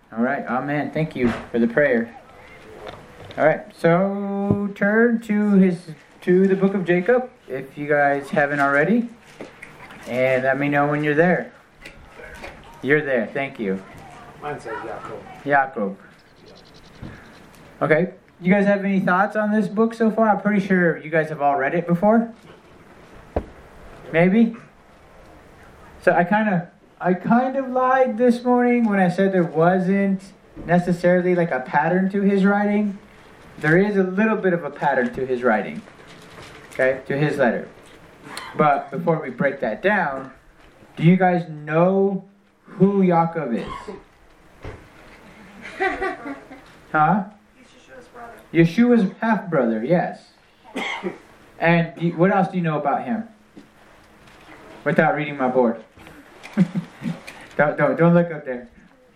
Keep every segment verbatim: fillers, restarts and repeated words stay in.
All right, amen. Thank you for the prayer. All right, so turn to his to the book of Jacob if you guys haven't already, and let me know when you're there. You're there. Thank you. Mine says Jacob. Jacob. Okay. You guys have any thoughts on this book so far? I'm pretty sure you guys have all read it before. Maybe. So I kind of, I kind of lied this morning when I said there wasn't necessarily like a pattern to his writing. There is a little bit of a pattern to his writing. Okay, to his letter. But before we break that down, do you guys know who Jacob is? Huh? Yeshua's half-brother, yes. And do you, what else do you know about him? Without reading my board. don't, don't, don't look up there.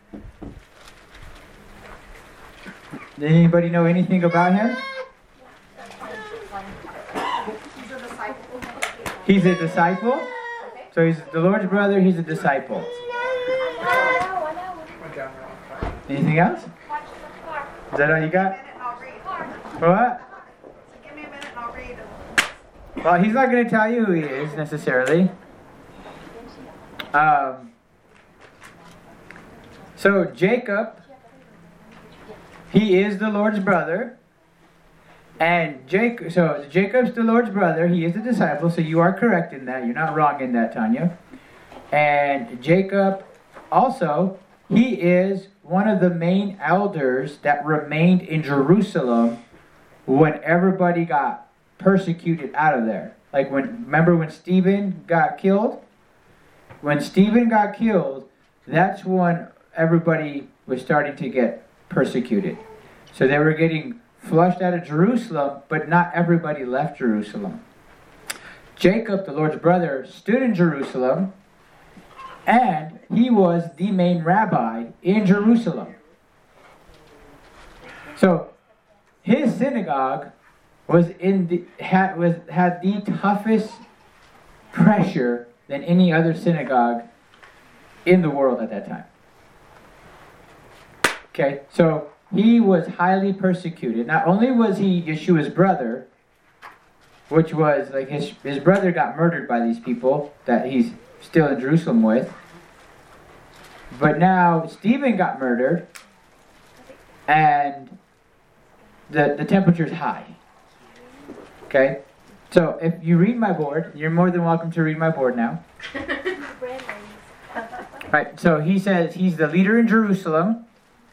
Did anybody know anything about him? He's a disciple. He's a disciple? So he's the Lord's brother, he's a disciple. Anything else? Is that all you got? What? Give me a minute and I'll read. Well, he's not going to tell you who he is necessarily. Um, so Jacob, he is the Lord's brother. And Jacob, so Jacob's the Lord's brother. He is a disciple, so you are correct in that. You're not wrong in that, Tanya. And Jacob also, he is one of the main elders that remained in Jerusalem when everybody got persecuted out of there. Like when, remember when Stephen got killed? When Stephen got killed, that's when everybody was starting to get persecuted. So they were getting flushed out of Jerusalem, but not everybody left Jerusalem. Jacob, the Lord's brother, stood in Jerusalem, and he was the main rabbi in Jerusalem. So his synagogue was in the had was had the toughest pressure than any other synagogue in the world at that time. Okay, so he was highly persecuted. Not only was he Yeshua's brother, which was like his his brother got murdered by these people that he's still in Jerusalem with, but now Stephen got murdered, and the the temperature's high. Okay, so if you read my board, you're more than welcome to read my board now. Right, so he says he's the leader in Jerusalem,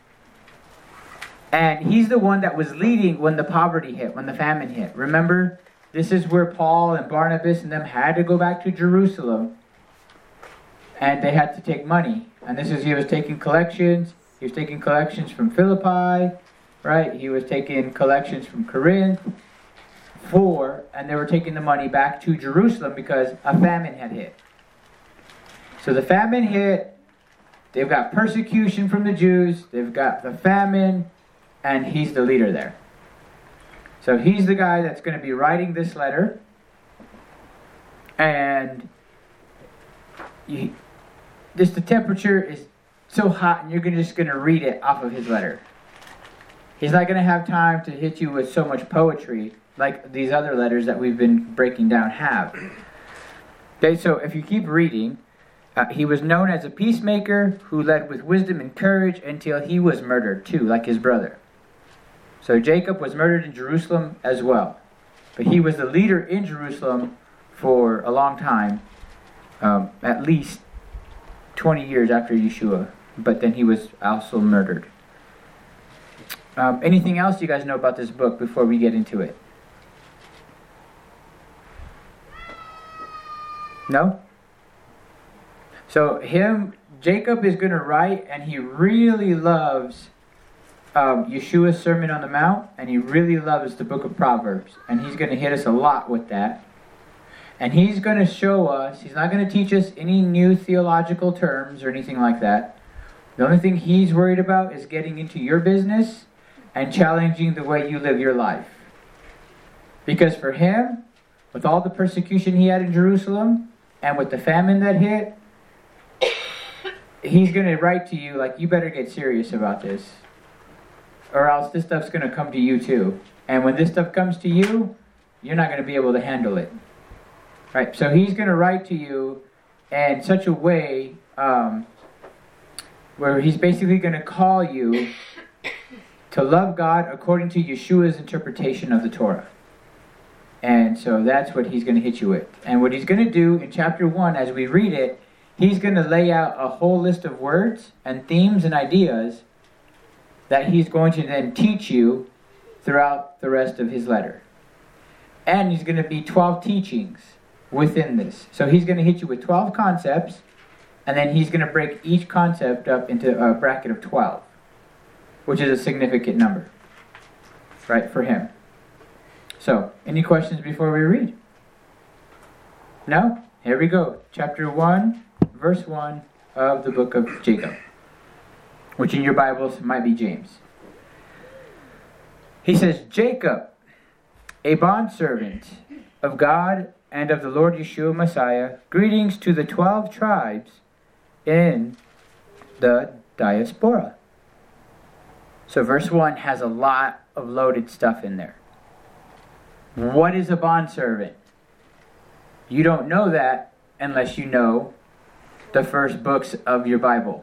and he's the one that was leading when the poverty hit, when the famine hit. Remember, this is where Paul and Barnabas and them had to go back to Jerusalem, and they had to take money. And this is, he was taking collections. He was taking collections from Philippi, right? He was taking collections from Corinth, for, and they were taking the money back to Jerusalem because a famine had hit. So the famine hit, they've got persecution from the Jews, they've got the famine, and he's the leader there. So he's the guy that's going to be writing this letter, and you, this the temperature is so hot, and you're gonna, just going to read it off of his letter. He's not going to have time to hit you with so much poetry like these other letters that we've been breaking down have. Okay, so if you keep reading, uh, he was known as a peacemaker who led with wisdom and courage until he was murdered too, like his brother. So Jacob was murdered in Jerusalem as well. But he was the leader in Jerusalem for a long time, um, at least twenty years after Yeshua. But then he was also murdered. Um, anything else you guys know about this book before we get into it? No? So him, Jacob is going to write, and he really loves um, Yeshua's Sermon on the Mount, and he really loves the book of Proverbs. And he's going to hit us a lot with that. And he's going to show us, he's not going to teach us any new theological terms or anything like that. The only thing he's worried about is getting into your business and challenging the way you live your life. Because for him, with all the persecution he had in Jerusalem, and with the famine that hit, he's going to write to you like, you better get serious about this, or else this stuff's going to come to you too. And when this stuff comes to you, you're not going to be able to handle it. Right? So he's going to write to you in such a way um, where he's basically going to call you to love God according to Yeshua's interpretation of the Torah. And so that's what he's going to hit you with. And what he's going to do in chapter one, as we read it, he's going to lay out a whole list of words and themes and ideas that he's going to then teach you throughout the rest of his letter. And he's going to be twelve teachings within this. So he's going to hit you with twelve concepts, and then he's going to break each concept up into a bracket of twelve, which is a significant number, right, for him. So, any questions before we read? No? Here we go. Chapter one, verse one of the book of Jacob, which in your Bibles might be James. He says, Jacob, a bondservant of God and of the Lord Yeshua Messiah, greetings to the twelve tribes in the diaspora. So verse one has a lot of loaded stuff in there. What is a bondservant? You don't know that unless you know the first books of your Bible.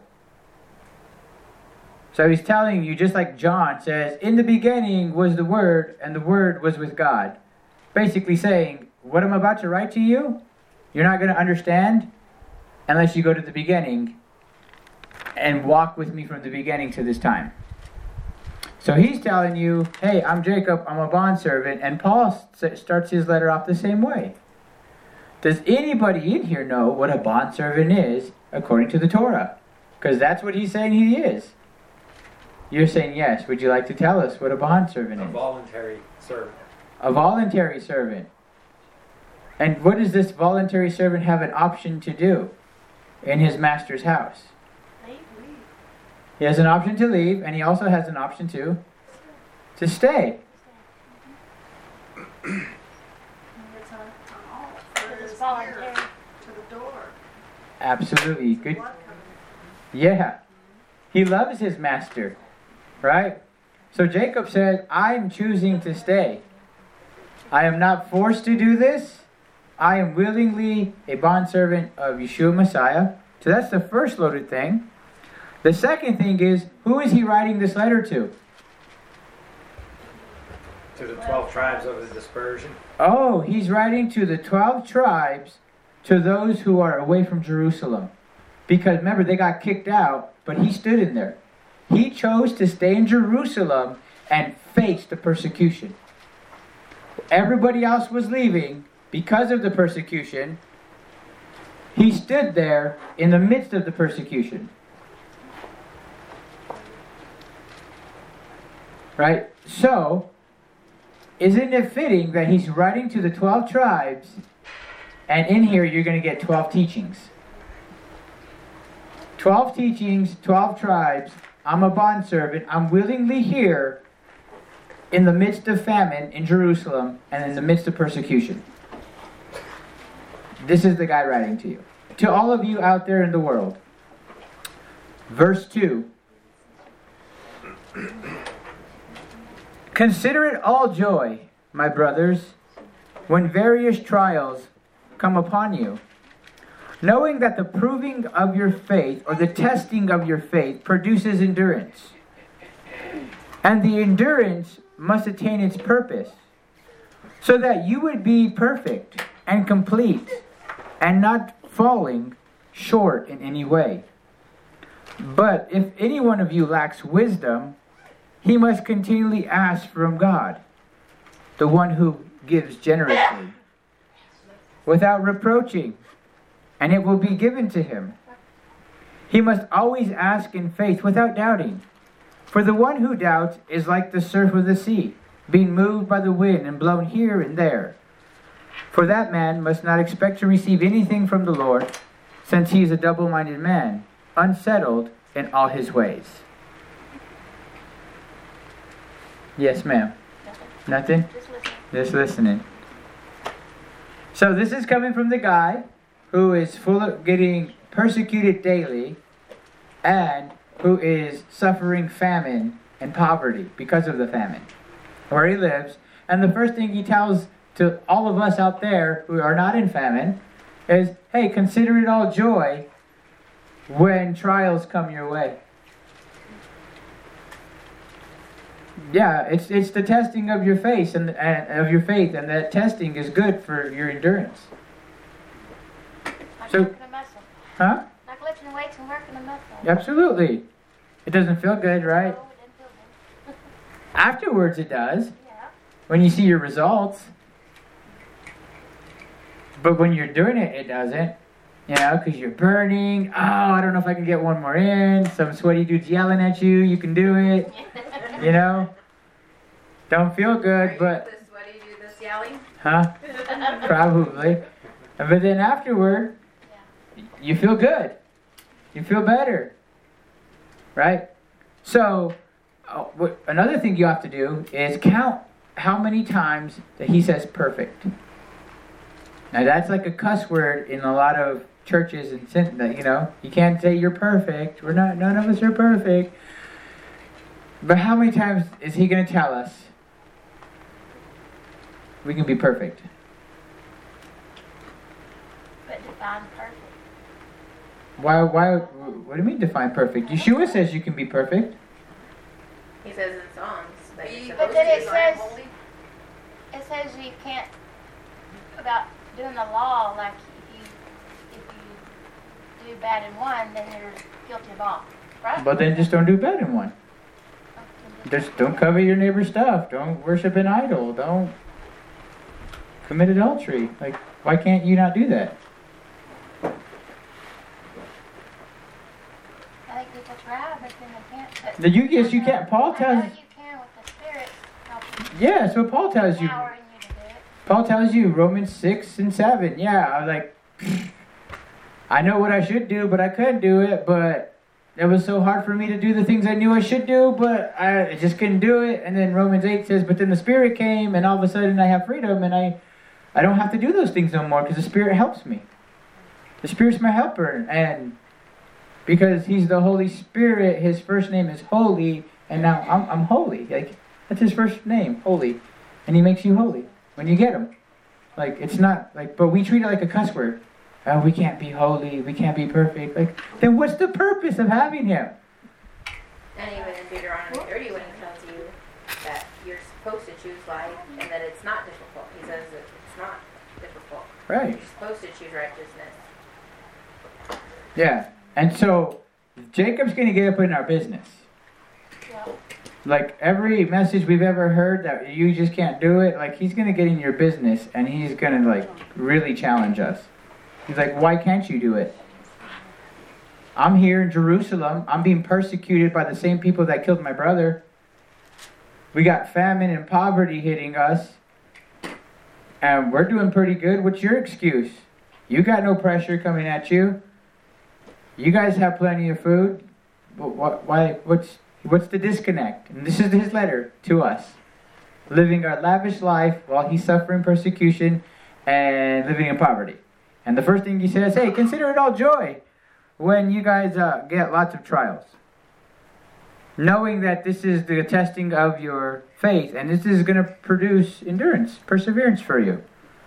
So he's telling you, just like John says, in the beginning was the Word, and the Word was with God. Basically saying, what I'm about to write to you, you're not going to understand unless you go to the beginning and walk with me from the beginning to this time. So he's telling you, hey, I'm Jacob, I'm a bondservant, and Paul st- starts his letter off the same way. Does anybody in here know what a bondservant is according to the Torah? Because that's what he's saying he is. You're saying yes. Would you like to tell us what a bondservant is? A voluntary servant. A voluntary servant. And what does this voluntary servant have an option to do in his master's house? He has an option to leave, and he also has an option to to stay. Absolutely. Good. Yeah. He loves his master, right? So Jacob said, I'm choosing to stay. I am not forced to do this. I am willingly a bondservant of Yeshua Messiah. So that's the first loaded thing. The second thing is, who is he writing this letter to? To the twelve tribes of the dispersion. Oh, he's writing to the twelve tribes, to those who are away from Jerusalem. Because remember, they got kicked out, but he stood in there. He chose to stay in Jerusalem and face the persecution. Everybody else was leaving because of the persecution. He stood there in the midst of the persecution. Right? So, isn't it fitting that he's writing to the twelve tribes, and in here you're going to get twelve teachings? twelve teachings, twelve tribes. I'm a bondservant. I'm willingly here in the midst of famine in Jerusalem and in the midst of persecution. This is the guy writing to you. To all of you out there in the world. Verse two. Consider it all joy, my brothers, when various trials come upon you, knowing that the proving of your faith, or the testing of your faith, produces endurance. And the endurance must attain its purpose, so that you would be perfect and complete, and not falling short in any way. But if any one of you lacks wisdom, he must continually ask from God, the one who gives generously, without reproaching, and it will be given to him. He must always ask in faith without doubting. For the one who doubts is like the surf of the sea, being moved by the wind and blown here and there. For that man must not expect to receive anything from the Lord, since he is a double-minded man, unsettled in all his ways. Yes, ma'am. Nothing? Nothing? Just listening. Just listening. So this is coming from the guy who is full of getting persecuted daily, and who is suffering famine and poverty because of the famine where he lives. And the first thing he tells to all of us out there who are not in famine is, hey, consider it all joy when trials come your way. Yeah, it's it's the testing of your faith and, and of your faith, and that testing is good for your endurance. Like So- working a muscle. Huh? Like lifting weights and working a muscle. Absolutely. It doesn't feel good, right? No, it didn't feel good. Afterwards it does, Yeah. when you see your results. But when you're doing it, it doesn't. You know, because you're burning. Oh, I don't know if I can get one more in. Some sweaty dude's yelling at you. You can do it. You know? Don't feel good, but... The sweaty dude that's yelling. Huh? Probably. But then afterward, you feel good. You feel better. Right? So, uh, what, another thing you have to do is count how many times that he says perfect. Now that's like a cuss word in a lot of churches and sin- that, you know, you can't say you're perfect. We're not, none of us are perfect. But how many times is he going to tell us we can be perfect? But define perfect. Why, why, what do you mean define perfect? Yeshua says you can be perfect. He says in Psalms that Be- you're But supposed then to it be says- holy. It says you can't, about doing the law, like if you, if you do bad in one, then you're guilty of all. Right? But then just don't do bad in one. Just don't covet your neighbor's stuff. Don't worship an idol. Don't commit adultery. Like, why can't you not do that? I think people try, but then they can't. But The- you- yes, you can. Paul I tells- know you can with the Spirit helping, Yeah, so Paul tells you. empowering you to do it. Paul tells you, Romans six and seven. Yeah, I was like, I know what I should do, but I couldn't do it. But it was so hard for me to do the things I knew I should do, but I just couldn't do it. And then Romans eight says, but then the Spirit came, and all of a sudden I have freedom, and I, I don't have to do those things no more because the Spirit helps me. The Spirit's my helper, and because He's the Holy Spirit, His first name is Holy, and now I'm I'm holy. Like, that's His first name, Holy, and He makes you holy when you get Him. Like, it's not like, but we treat it like a cuss word. Oh, we can't be holy, we can't be perfect. Like, then what's the purpose of having Him? And even in Deuteronomy thirty, when he tells you that you're supposed to choose life and that it's not difficult, he says that it's not difficult. Right. You're supposed to choose righteousness. Yeah. And so, Jacob's going to get up in our business. Yeah. Like, every message we've ever heard that you just can't do it, like, he's going to get in your business and he's going to, like, really challenge us. He's like, why can't you do it? I'm here in Jerusalem. I'm being persecuted by the same people that killed my brother. We got famine and poverty hitting us. And we're doing pretty good. What's your excuse? You got no pressure coming at you. You guys have plenty of food. What, why, what's, what's the disconnect? And this is his letter to us. Living a lavish life while he's suffering persecution and living in poverty. And the first thing he says, hey, consider it all joy when you guys uh, get lots of trials. Knowing that this is the testing of your faith, and this is going to produce endurance, perseverance for you.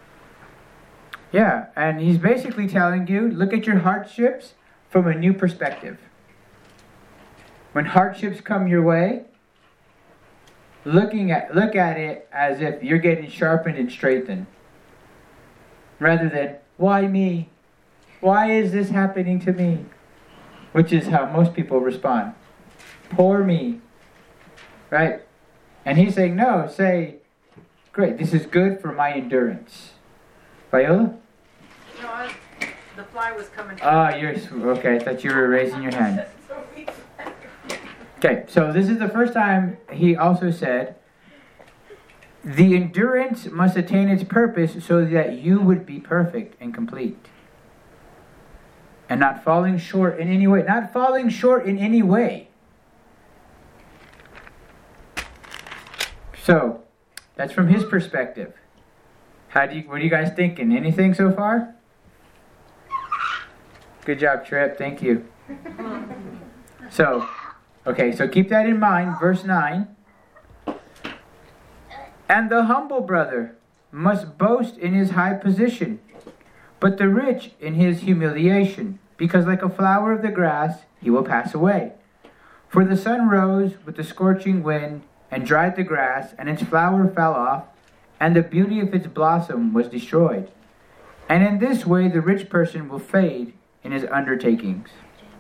Yeah, and he's basically telling you, look at your hardships from a new perspective. When hardships come your way, looking at look at it as if you're getting sharpened and straightened. Rather than, why me? Why is this happening to me? Which is how most people respond. Poor me. Right? And he's saying, no, say, great, this is good for my endurance. Viola? No, I, the fly was coming. Ah, you're, okay, I thought you were raising your hand. Okay, so this is the first time he also said, the endurance must attain its purpose so that you would be perfect and complete. And not falling short in any way. Not falling short in any way. So, that's from his perspective. How do you, what are you guys thinking? Anything so far? Good job, Trip. Thank you. So, okay, so keep that in mind. Verse nine. And the humble brother must boast in his high position, but the rich in his humiliation, because like a flower of the grass, he will pass away. For the sun rose with the scorching wind and dried the grass, and its flower fell off, and the beauty of its blossom was destroyed. And in this way the rich person will fade in his undertakings.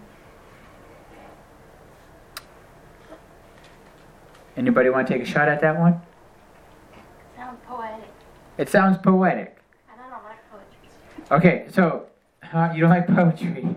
Anybody want to take a shot at that one? Sounds poetic. It sounds poetic. And I don't like poetry. Okay, so, huh, you don't like poetry?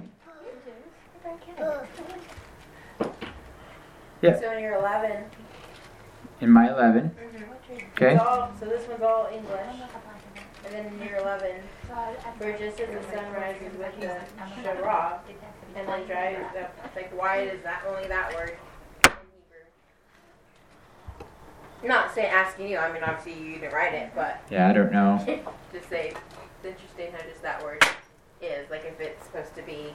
Yeah. So in your eleven. In my eleven. Okay. It's all, so this one's all English. And then in year eleven, for just as the sun rises with the Shara, and then drives, like, why is that only that word in Hebrew? I'm not saying asking you, I mean, obviously you didn't write it, but Yeah, I don't know. just say, it's interesting how just that word is, like if it's supposed to be,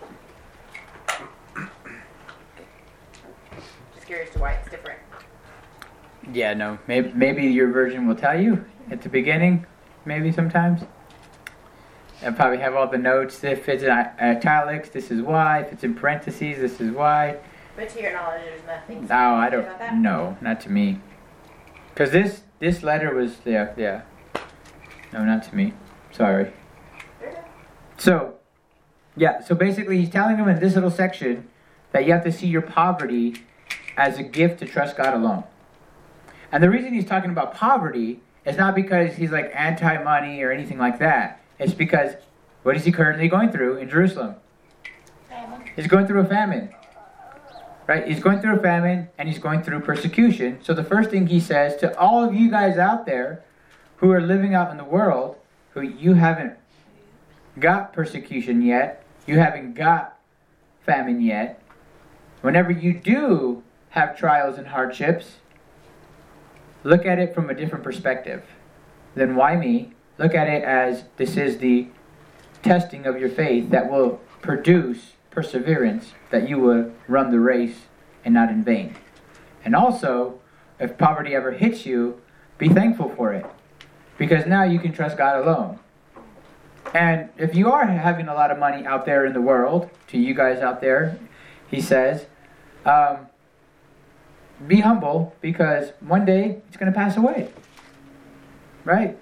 just curious to why it's different. Yeah, no. Maybe, maybe your version will tell you at the beginning. Maybe sometimes. I'll probably have all the notes. If it's in italics, this is why. If it's in parentheses, this is why. But to your knowledge, there's nothing. No, I about that? don't. No, not to me. Because this this letter was yeah yeah. No, not to me. Sorry. So, yeah. So basically, he's telling them in this little section that you have to see your poverty as a gift to trust God alone. And the reason he's talking about poverty is not because he's like anti-money or anything like that. It's because what is he currently going through in Jerusalem? Famine. He's going through a famine. Right? He's going through a famine and he's going through persecution. So the first thing he says to all of you guys out there who are living out in the world, who you haven't got persecution yet, you haven't got famine yet, whenever you do have trials and hardships, look at it from a different perspective. Then why me? Look at it as this is the testing of your faith that will produce perseverance, that you will run the race and not in vain. And also, if poverty ever hits you, be thankful for it. Because now you can trust God alone. And if you are having a lot of money out there in the world, to you guys out there, he says, um, be humble, because one day it's going to pass away. Right?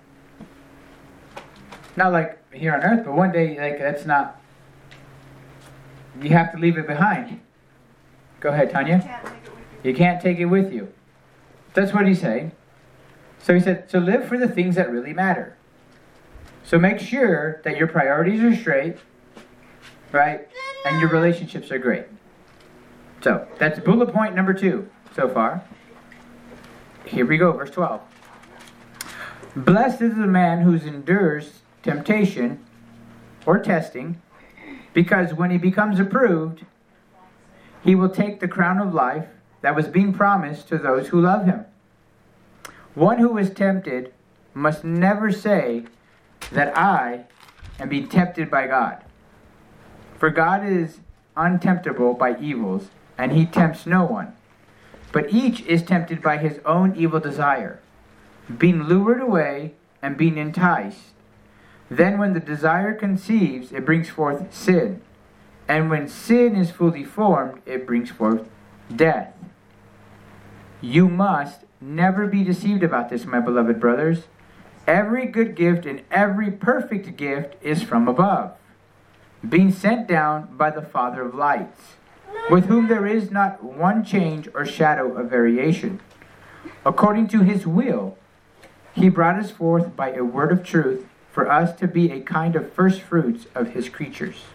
Not like here on earth, but one day, like, that's not... You have to leave it behind. Go ahead, Tanya. Can't take it with you. You can't take it with you. That's what he's saying. So he said, so live for the things that really matter. So make sure that your priorities are straight, right? And your relationships are great. So that's bullet point number two so far. Here we go, verse twelve. Blessed is the man who endures temptation or testing, because when he becomes approved, he will take the crown of life that was being promised to those who love him. One who is tempted must never say that I am being tempted by God. For God is untemptable by evils, and he tempts no one. But each is tempted by his own evil desire, being lured away and being enticed. Then when the desire conceives, it brings forth sin. And when sin is fully formed, it brings forth death. You must never be deceived about this, my beloved brothers. Every good gift and every perfect gift is from above, being sent down by the Father of lights, with whom there is not one change or shadow of variation. According to his will, he brought us forth by a word of truth, for us to be a kind of first fruits of his creatures.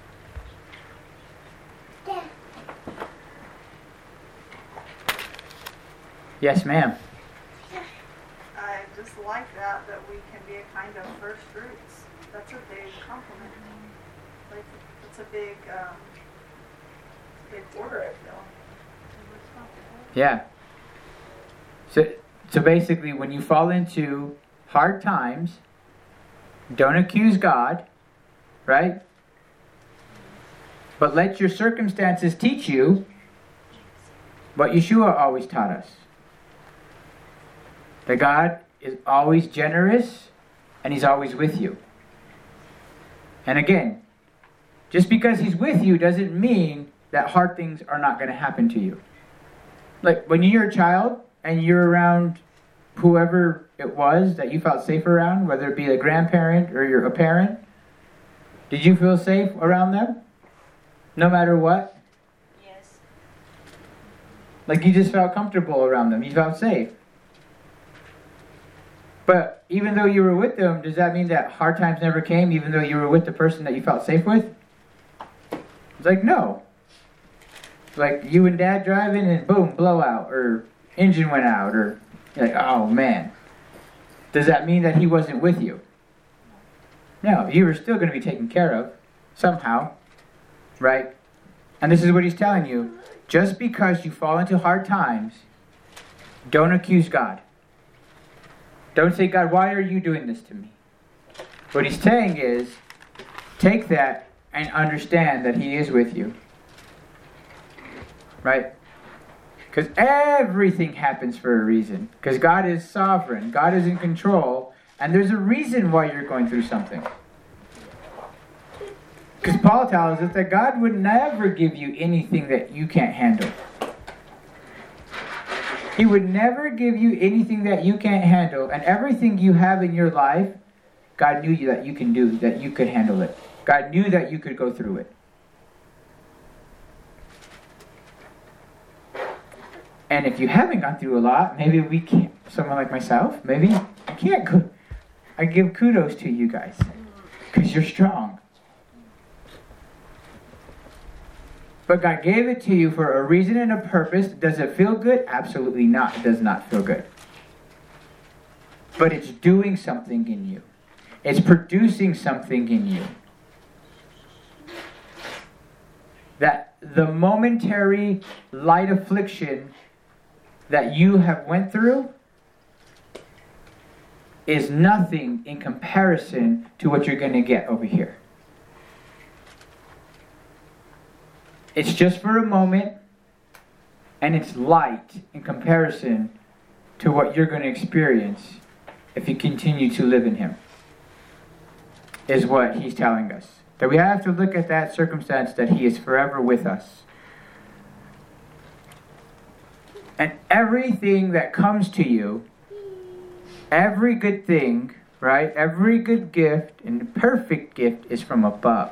Yes, ma'am. I just like that, that we can be a kind of first fruits. That's a big compliment. Like, it's a big, um, big order, I feel. Yeah. So, so basically, when you fall into hard times, don't accuse God, right? But let your circumstances teach you what Yeshua always taught us. That God is always generous and He's always with you. And again, just because He's with you doesn't mean that hard things are not going to happen to you. Like when you're a child and you're around whoever it was that you felt safe around, whether it be a grandparent or you're a parent, did you feel safe around them? No matter what? Yes. Like you just felt comfortable around them. You felt safe. But even though you were with them, does that mean that hard times never came even though you were with the person that you felt safe with? It's like, no. It's like you and Dad driving and boom, blowout, or engine went out, or you're like, oh man. Does that mean that He wasn't with you? No, you were still going to be taken care of somehow, right? And this is what He's telling you. Just because you fall into hard times, don't accuse God. Don't say, God, why are you doing this to me? What He's saying is, take that and understand that He is with you. Right? Because everything happens for a reason. Because God is sovereign. God is in control. And there's a reason why you're going through something. Because Paul tells us that God would never give you anything that you can't handle. He would never give you anything that you can't handle. And everything you have in your life, God knew you that you can do, that you could handle it. God knew that you could go through it. And if you haven't gone through a lot, maybe we can't, someone like myself, maybe I can't go. I give kudos to you guys. Because you're strong. But God gave it to you for a reason and a purpose. Does it feel good? Absolutely not. It does not feel good. But it's doing something in you. It's producing something in you. That the momentary light affliction that you have went through is nothing in comparison to what you're going to get over here. It's just for a moment, and it's light in comparison to what you're going to experience if you continue to live in Him, is what He's telling us. That we have to look at that circumstance that He is forever with us. And everything that comes to you, every good thing, right? Every good gift and perfect gift is from above.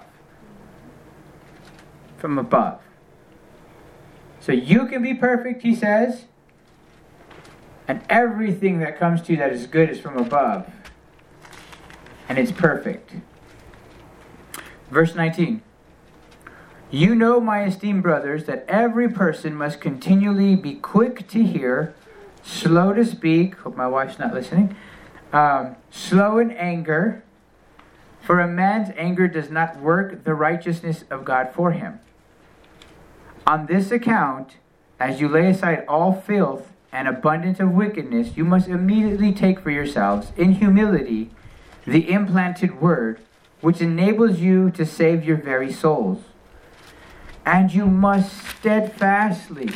From above. So you can be perfect, He says. And everything that comes to you that is good is from above. And it's perfect. Verse nineteen. You know, my esteemed brothers, that every person must continually be quick to hear, slow to speak. Hope my wife's not listening. Um, slow in anger. For a man's anger does not work the righteousness of God for him. On this account, as you lay aside all filth and abundance of wickedness, you must immediately take for yourselves, in humility, the implanted word, which enables you to save your very souls. And you must steadfastly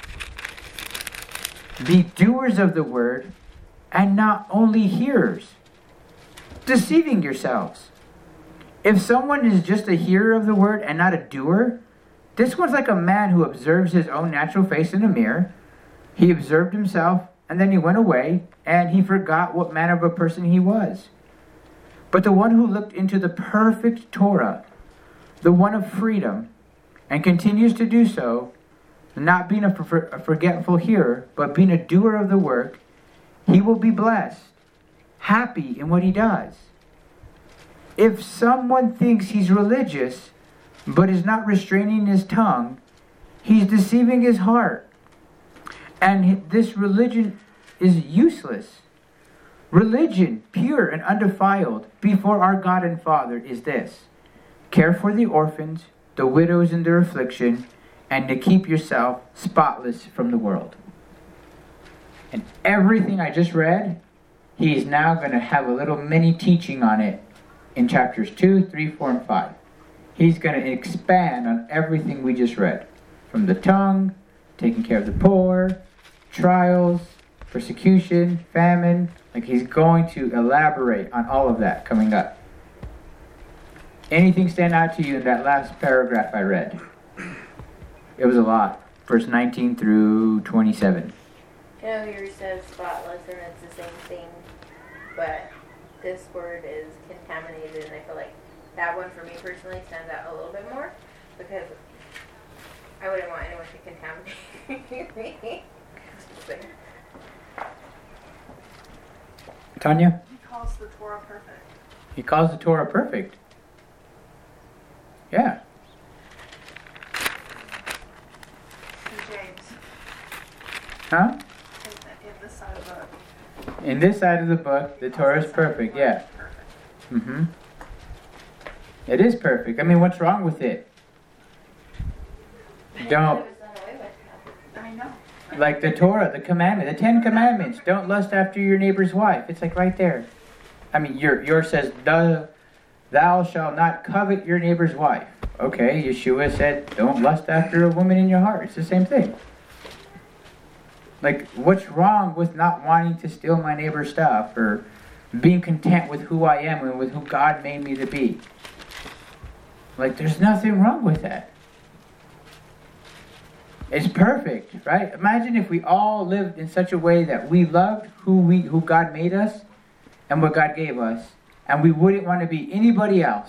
be doers of the word, and not only hearers, deceiving yourselves. If someone is just a hearer of the word and not a doer, this one's like a man who observes his own natural face in a mirror. He observed himself, and then he went away, and he forgot what manner of a person he was. But the one who looked into the perfect Torah, the one of freedom, and continues to do so, not being a, for- a forgetful hearer, but being a doer of the work, he will be blessed, happy in what he does. If someone thinks he's religious, but is not restraining his tongue, he's deceiving his heart. And this religion is useless. Religion, pure and undefiled, before our God and Father is this: care for the orphans, the widows in their affliction, and to keep yourself spotless from the world. And everything I just read, he is now going to have a little mini teaching on it in chapters two, three, four, and five. He's going to expand on everything we just read, from the tongue taking care of the poor, trials, persecution, famine. Like he's going to elaborate on all of that coming up. Anything stand out to you in that last paragraph I read? It was a lot. Verse nineteen through twenty-seven. You know, yours says spotless, and it's the same thing, but this word is contaminated, and I feel like that one for me personally stands out a little bit more because I wouldn't want anyone to contaminate me. Tanya? He calls the Torah perfect. He calls the Torah perfect. Yeah. In James, Huh? in, the, in this side of the book. In this side of the book, the Torah is perfect. Yeah. Perfect. Mm-hmm. It is perfect. I mean, what's wrong with it? Don't. I know. Like the Torah, the commandment, the Ten Commandments. Don't lust after your neighbor's wife. It's like right there. I mean, your yours says, Duh, thou shalt not covet your neighbor's wife. Okay, Yeshua said, don't lust after a woman in your heart. It's the same thing. Like, what's wrong with not wanting to steal my neighbor's stuff or being content with who I am and with who God made me to be? Like, there's nothing wrong with that. It's perfect, right? Imagine if we all lived in such a way that we loved who we who God made us and what God gave us, and we wouldn't want to be anybody else.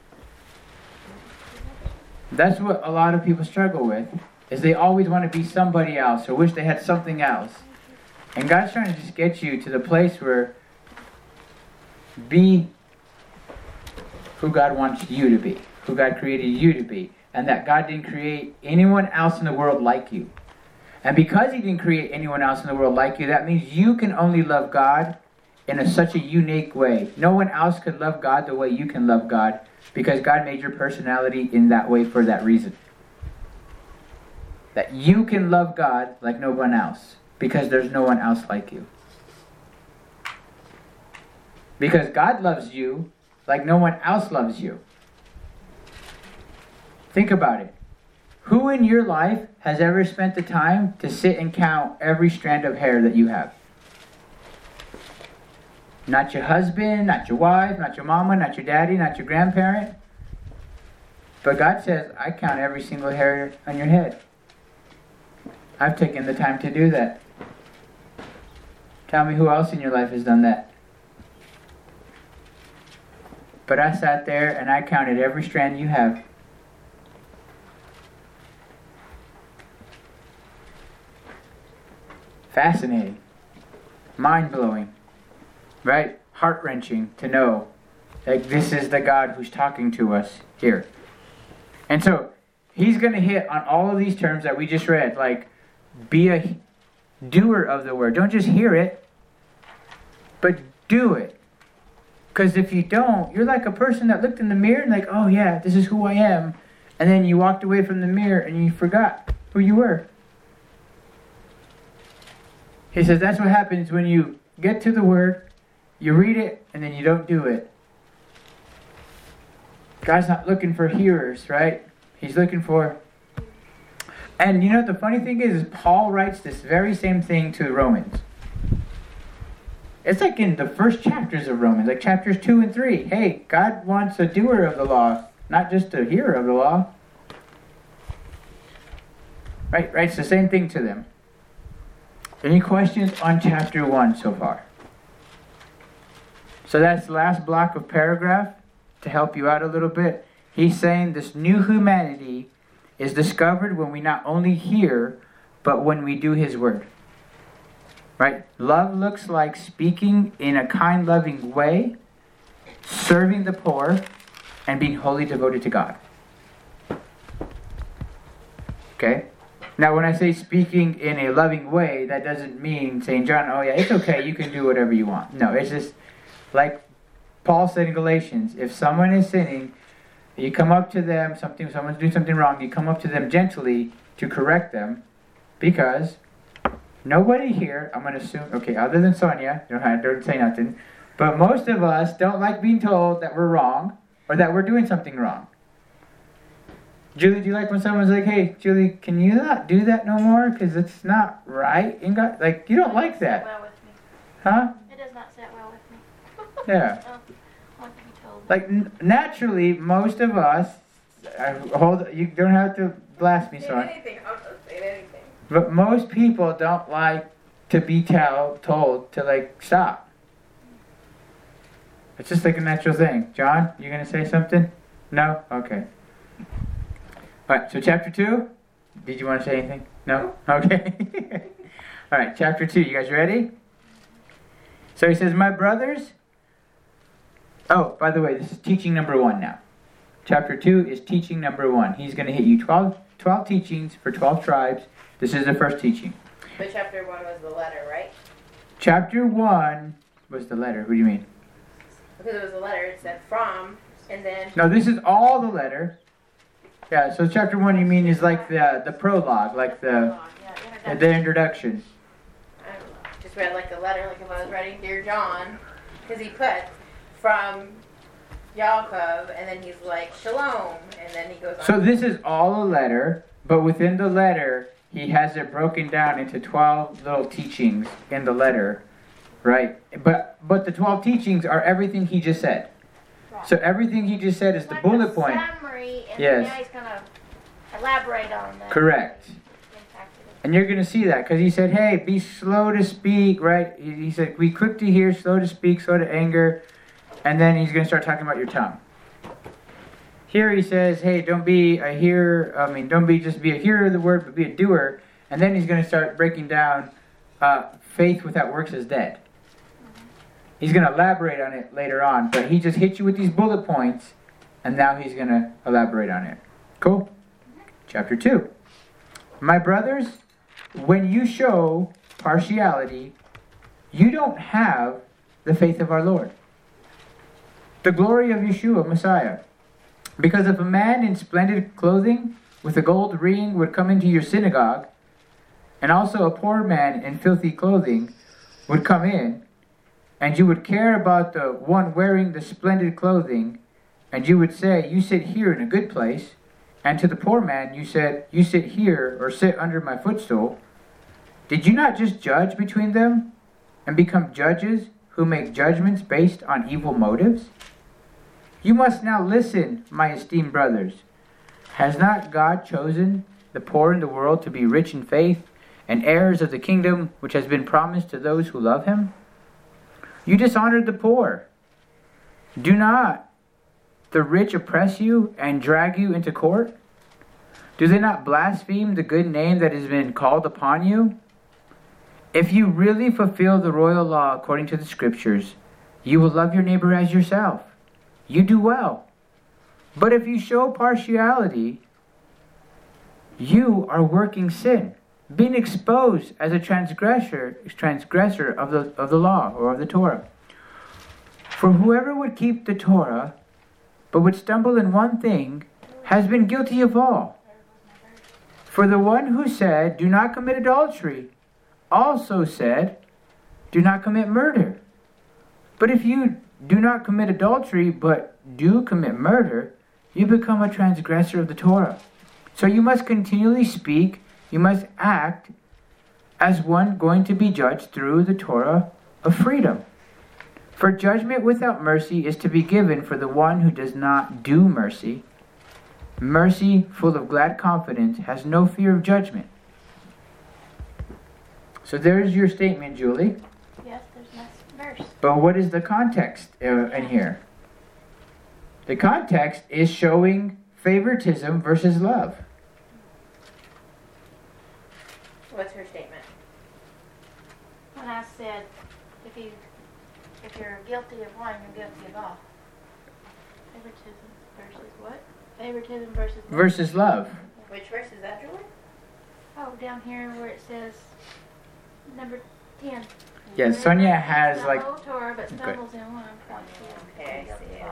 That's what a lot of people struggle with, is they always want to be somebody else or wish they had something else. And God's trying to just get you to the place where be who God wants you to be, who God created you to be. And that God didn't create anyone else in the world like you. And because He didn't create anyone else in the world like you, that means you can only love God in a, such a unique way. No one else could love God the way you can love God, because God made your personality in that way for that reason. That you can love God like no one else, because there's no one else like you. Because God loves you like no one else loves you. Think about it. Who in your life has ever spent the time to sit and count every strand of hair that you have? Not your husband, not your wife, not your mama, not your daddy, not your grandparent. But God says, I count every single hair on your head. I've taken the time to do that. Tell me who else in your life has done that. But I sat there and I counted every strand you have. Fascinating. Mind-blowing. Right? Heart-wrenching to know that this is the God who's talking to us here. And so, He's going to hit on all of these terms that we just read. Like, be a doer of the word. Don't just hear it, but do it. Because if you don't, you're like a person that looked in the mirror and like, oh yeah, this is who I am. And then you walked away from the mirror and you forgot who you were. He says that's what happens when you get to the Word, you read it, and then you don't do it. God's not looking for hearers, right? He's looking for... And you know what the funny thing is, is Paul writes this very same thing to Romans. It's like in the first chapters of Romans, like chapters two and three. Hey, God wants a doer of the law, not just a hearer of the law. Right, right, it's the same thing to them. Any questions on chapter one so far? So that's the last block of paragraph to help you out a little bit. He's saying this new humanity is discovered when we not only hear, but when we do His word. Right? Love looks like speaking in a kind, loving way, serving the poor, and being wholly devoted to God. Okay? Now, when I say speaking in a loving way, that doesn't mean saying, John, oh yeah, it's okay, you can do whatever you want. No, it's just like Paul said in Galatians, if someone is sinning, you come up to them, something, someone's doing something wrong, you come up to them gently to correct them, because nobody here, I'm going to assume, okay, other than Sonia, you don't have to say nothing, but most of us don't like being told that we're wrong or that we're doing something wrong. Julie, do you like when someone's like, hey, Julie, can you not do that no more? Because it's not right. In God, like, you don't like Sit that. well with me. Huh? It does not sit well with me. Yeah. Oh, I want to be told. Like, n- naturally, most of us, I hold, you don't have to blast me, Say son. anything. I'll just say anything. But most people don't like to be tell, told to, like, stop. It's just like a natural thing. John, you going to say something? No? Okay. Alright, so chapter two. Did you want to say anything? No? Okay. Alright, chapter two. You guys ready? So he says, my brothers. Oh, by the way, this is teaching number one now. Chapter two is teaching number one. He's going to hit you twelve, twelve teachings for twelve tribes. This is the first teaching. But chapter one was the letter, right? Chapter one was the letter. What do you mean? Because it was a letter. It said from, and then. No, this is all the letter. Yeah, so chapter one, you mean, is like the the prologue, like the Yeah, the introduction. I don't know. Just read like the letter, like if I was writing Dear John, because he put from Yaakov, and then he's like Shalom, and then he goes on. So this is all a letter, but within the letter, he has it broken down into twelve little teachings in the letter, right? But but the twelve teachings are everything he just said. So everything he just said is the like bullet a point. Summary, and Yes. now he's going to elaborate on that. Correct. And you're going to see that because he said, hey, be slow to speak, right? He he said, be quick to hear, slow to speak, slow to anger. And then he's going to start talking about your tongue. Here he says, hey, don't be a hearer, I mean, don't be just be a hearer of the word, but be a doer. And then he's going to start breaking down uh, faith without works is dead. He's going to elaborate on it later on, but he just hit you with these bullet points, and now he's going to elaborate on it. Cool? Chapter two. My brothers, when you show partiality, you don't have the faith of our Lord, the glory of Yeshua, Messiah. Because if a man in splendid clothing with a gold ring would come into your synagogue, and also a poor man in filthy clothing would come in, and you would care about the one wearing the splendid clothing, and you would say, you sit here in a good place, and to the poor man you said, you sit here or sit under my footstool, did you not just judge between them and become judges who make judgments based on evil motives? You must now listen, my esteemed brothers. Has not God chosen the poor in the world to be rich in faith and heirs of the kingdom which has been promised to those who love him? You dishonored the poor. Do not the rich oppress you and drag you into court? Do they not blaspheme the good name that has been called upon you? If you really fulfill the royal law according to the scriptures, you will love your neighbor as yourself. You do well. But if you show partiality, you are working sin, being exposed as a transgressor, transgressor of the of the law or of the Torah. For whoever would keep the Torah, but would stumble in one thing, has been guilty of all. For the one who said, do not commit adultery, also said, do not commit murder. But if you do not commit adultery, but do commit murder, you become a transgressor of the Torah. So you must continually speak, you must act as one going to be judged through the Torah of freedom. For judgment without mercy is to be given for the one who does not do mercy. Mercy, full of glad confidence, has no fear of judgment. So there's your statement, Julie. Yes, there's next verse. But what is the context uh, in here? The context is showing favoritism versus love. What's her statement? When I said, if you if you're guilty of one, you're guilty of all. Favoritism versus what? Favoritism versus what? Versus love. Which verse is that, Julie? Oh, down here where it says number ten. Yes, Sonia has Not like. whole Torah, but stumbles in one. point two. Okay, I see it.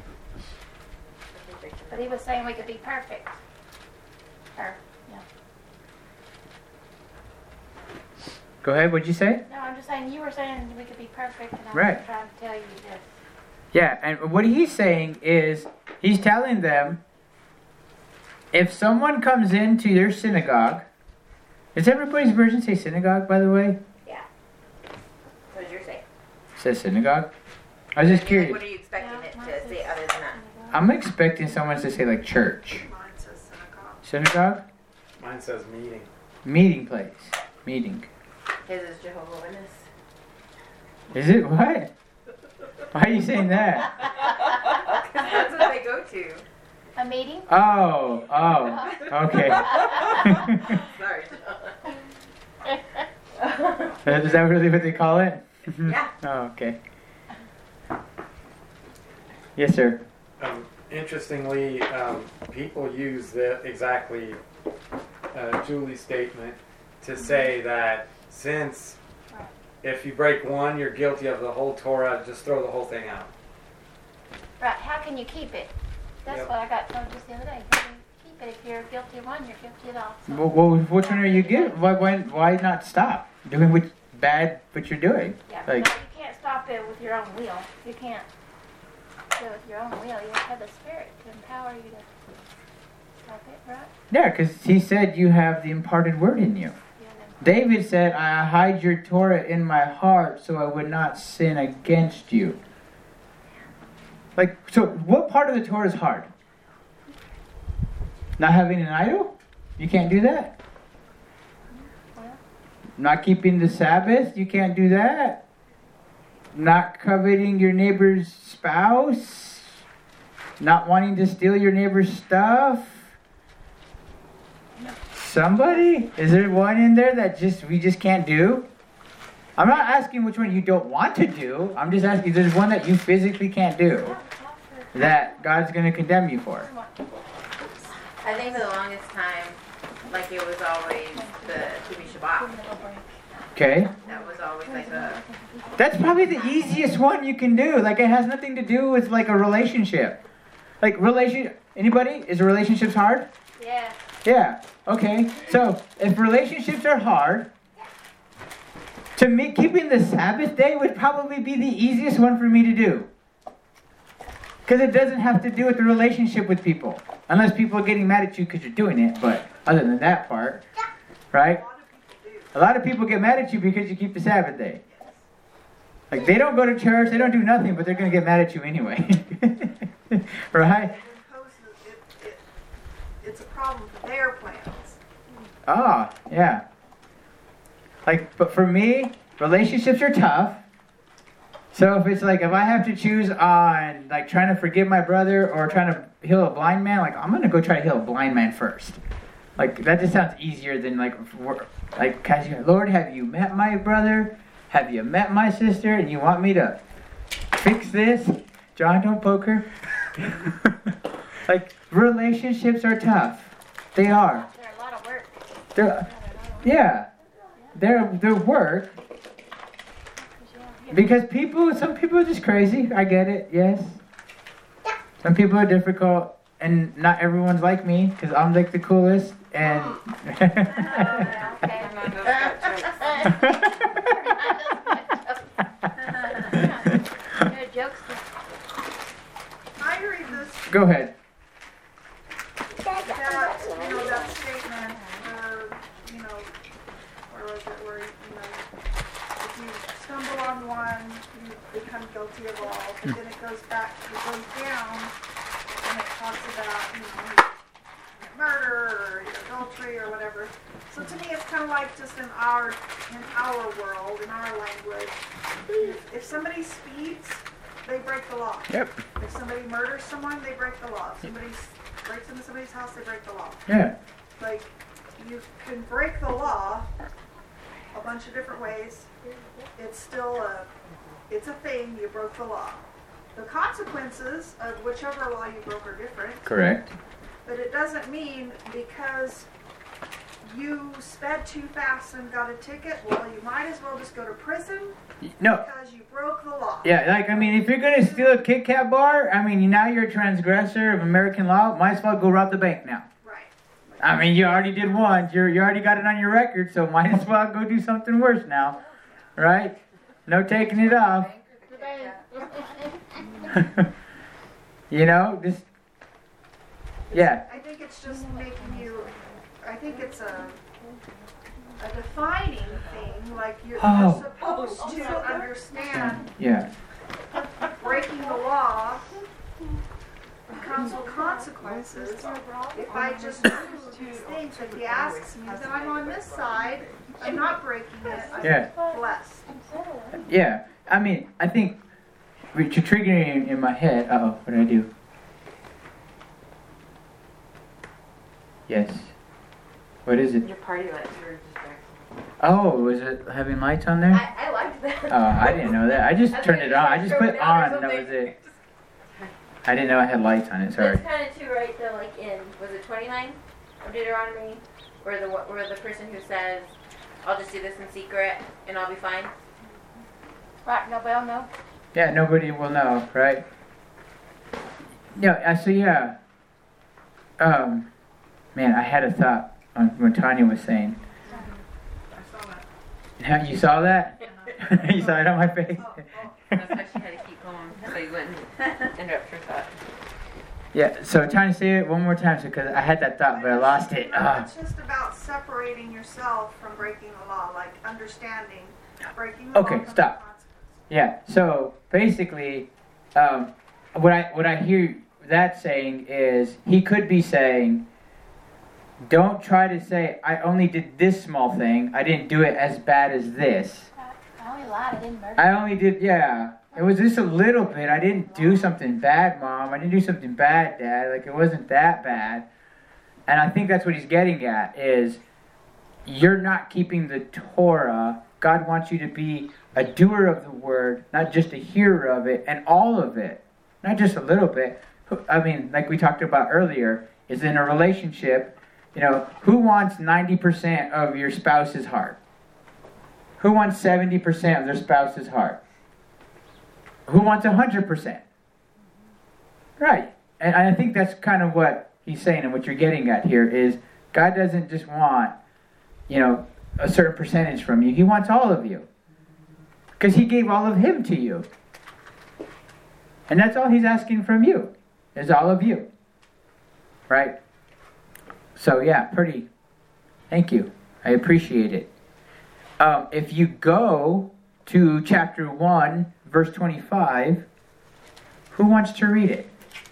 But he was saying we could be perfect. Or, yeah. Go ahead. What'd you say? No, I'm just saying you were saying we could be perfect, and I Right. was trying to tell you this. Yeah, and what he's saying is he's telling them if someone comes into your synagogue, does everybody's version say synagogue, by the way? What did yours say? It says synagogue. I was just Like, curious. what are you expecting it to say other than that? I'm expecting someone to say like church. Mine says synagogue. Synagogue? Mine says meeting. Meeting place. Meeting. His is Jehovah's Witness. Is it? What? Why are you saying that? Because that's what they go to. A meeting? Oh, oh, okay. Sorry. Is that really what they call it? Yeah. Oh, okay. Yes, sir. Um, interestingly, um, people use the exactly uh, Julie's statement to say that since if you break one, you're guilty of the whole Torah, just throw the whole thing out. Right, how can you keep it? That's Yep. what I got told just the other day. How can you keep it? If you're guilty of one, you're guilty of all. So, Well, well, which one are you getting? Why, why, why not stop doing what bad what you're doing? yeah, Like, no, you can't stop it with your own will. You can't do it with your own will. You have the Spirit to empower you to stop it, right? yeah, because he said you have the imparted word in you. Yeah, then- David said, I hide your Torah in my heart so I would not sin against you. Like, so what part of the Torah is hard? Not having an idol? You can't do that? Well, Not keeping the Sabbath? You can't do that? Not coveting your neighbor's spouse? Not wanting to steal your neighbor's stuff? Somebody? Is there one in there that just we just can't do? I'm not asking which one you don't want to do. I'm just asking there's one that you physically can't do that God's going to condemn you for. I think for the longest time, like it was always the to be Shabbat. Okay? That was always like a. That's probably the easiest one you can do. Like it has nothing to do with like a relationship. Like relation anybody? Is relationships hard? yeah. Yeah. Okay. So if relationships are hard, to me keeping the Sabbath day would probably be the easiest one for me to do. Because it doesn't have to do with the relationship with people. Unless people are getting mad at you because you're doing it. But other than that part, right? A lot of people get mad at you because you keep the Sabbath day. Like they don't go to church, they don't do nothing, but they're going to get mad at you anyway. Right? It imposes, it, it, it's a problem for their plans. Ah, yeah. Like, but for me, relationships are tough. So if it's like, if I have to choose on, like, trying to forgive my brother or trying to heal a blind man, like, I'm going to go try to heal a blind man first. Like, that just sounds easier than, like, we're- like, cause you, Lord, have you met my brother? Have you met my sister? And you want me to fix this? John, don't poke her. Like, relationships are tough. They are. They're a lot of work. They're, yeah. They're, they're work. Because people, some people are just crazy. I get it, yes. Some people are difficult, and not everyone's like me, because I'm like the coolest, and... Oh, yeah, okay. I'm not gonna They're jokesters. I read this, Go ahead. that, you know, that statement, or, you know, where was it, where, you know, if you stumble on one, you become guilty of all, but then it goes back, it goes down, and it talks about, you know, murder, or adultery, or whatever. So to me, it's kind of like just in our, in our world, in our language, if, if somebody speeds, they break the law. Yep. If somebody murders someone, they break the law. If somebody breaks into somebody's house, they break the law. Yeah. Like, you can break the law a bunch of different ways. It's still a, it's a thing, you broke the law. The consequences of whichever law you broke are different, Correct. but it doesn't mean because you sped too fast and got a ticket, well, you might as well just go to prison No. because you broke the law. Yeah, like, I mean, if you're going to steal a Kit Kat bar, I mean, now you're a transgressor of American law, might as well go rob the bank now. Right. I mean, you already did one. You're, you already got it on your record, so might as well go do something worse now. Right? No taking it off. You know, just Yeah. I think it's just making you, I think it's a, a defining thing, like you're, Oh. you're supposed to understand Yeah. breaking the law comes with consequences. If I just do these things that he asks me, then I'm on this side, I'm not breaking it, I'm Yeah. blessed. Yeah. I mean, I think you're triggering in my head. Uh oh, what did I do? Yes. What is it? Your party lights were distracting. Oh, was it having lights on there? I, I liked that. Oh, I didn't know that. I just I was turned like, it on. I you just turned put it on or on. That something. was it. I didn't know I had lights on it. Sorry. That's kind of too right though. Like in was it twenty-nine of Deuteronomy, where the where the person who says, "I'll just do this in secret and I'll be fine." Right, nobody will know. Yeah, nobody will know, right? No, I so yeah. Um, man, I had a thought on what Tanya was saying. I saw that. Now, you saw that? You saw it on my face? Oh, oh. That's why she had to keep going, so you wouldn't interrupt her thought. Yeah, so Tanya, say it one more time because I had that thought, but I lost it. No, Ah. it's just about separating yourself from breaking the law, like understanding breaking the Okay, law. from stop. the consequences. Yeah, so basically, um, what I what I hear that saying is he could be saying, don't try to say I only did this small thing. I didn't do it as bad as this. I only lied, I didn't murder. I only did, yeah. It was just a little bit. I didn't do something bad, Mom. I didn't do something bad, Dad. Like, it wasn't that bad. And I think that's what he's getting at, is you're not keeping the Torah. God wants you to be a doer of the word, not just a hearer of it, and all of it. Not just a little bit. I mean, like we talked about earlier, is in a relationship, you know, who wants ninety percent of your spouse's heart? Who wants seventy percent of their spouse's heart? Who wants one hundred percent? Right. And I think that's kind of what he's saying and what you're getting at here is God doesn't just want, you know, a certain percentage from you. He wants all of you. Because he gave all of him to you. And that's all he's asking from you, is all of you. Right? So yeah, pretty. Thank you. I appreciate it. Um, if you go to chapter one, verse twenty-five, who wants to read it?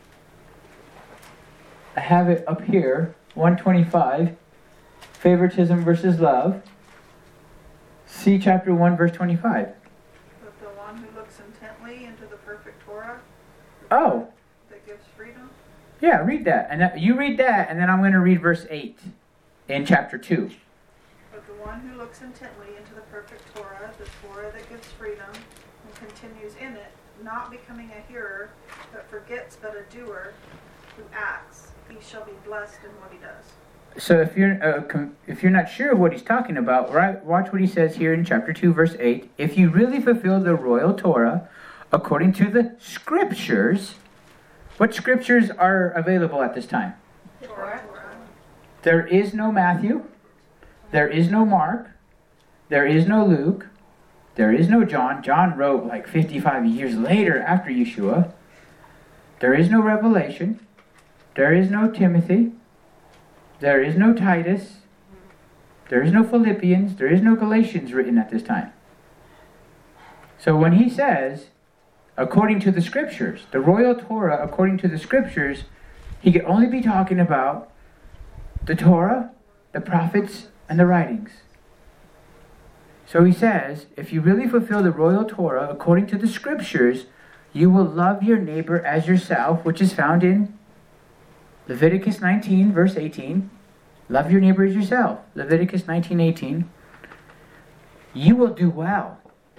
I have it up here, one twenty-five, favoritism versus love. See chapter one, verse twenty-five. But the one who looks intently into the perfect Torah Oh, that gives freedom. yeah, read that. And that, you read that, and then I'm going to read verse eight in chapter two. But the one who looks intently into the perfect Torah, the Torah that gives freedom, and continues in it, not becoming a hearer that forgets but a doer who acts, he shall be blessed in what he does. So if you're uh, com- if you're not sure of what he's talking about, right, watch what he says here in chapter two, verse eight. If you really fulfill the royal Torah according to the scriptures, what scriptures are available at this time? The Torah. There is no Matthew. There is no Mark. There is no Luke. There is no John. John wrote like fifty-five years later after Yeshua. There is no Revelation. There is no Timothy. There is no Titus. There is no Philippians. There is no Galatians written at this time. So when he says, according to the scriptures, the royal Torah according to the scriptures, he could only be talking about the Torah, the prophets, and the writings. So he says, if you really fulfill the royal Torah according to the scriptures, you will love your neighbor as yourself, which is found in Leviticus nineteen, verse eighteen. Love your neighbor as yourself. Leviticus nineteen, eighteen. You will do well.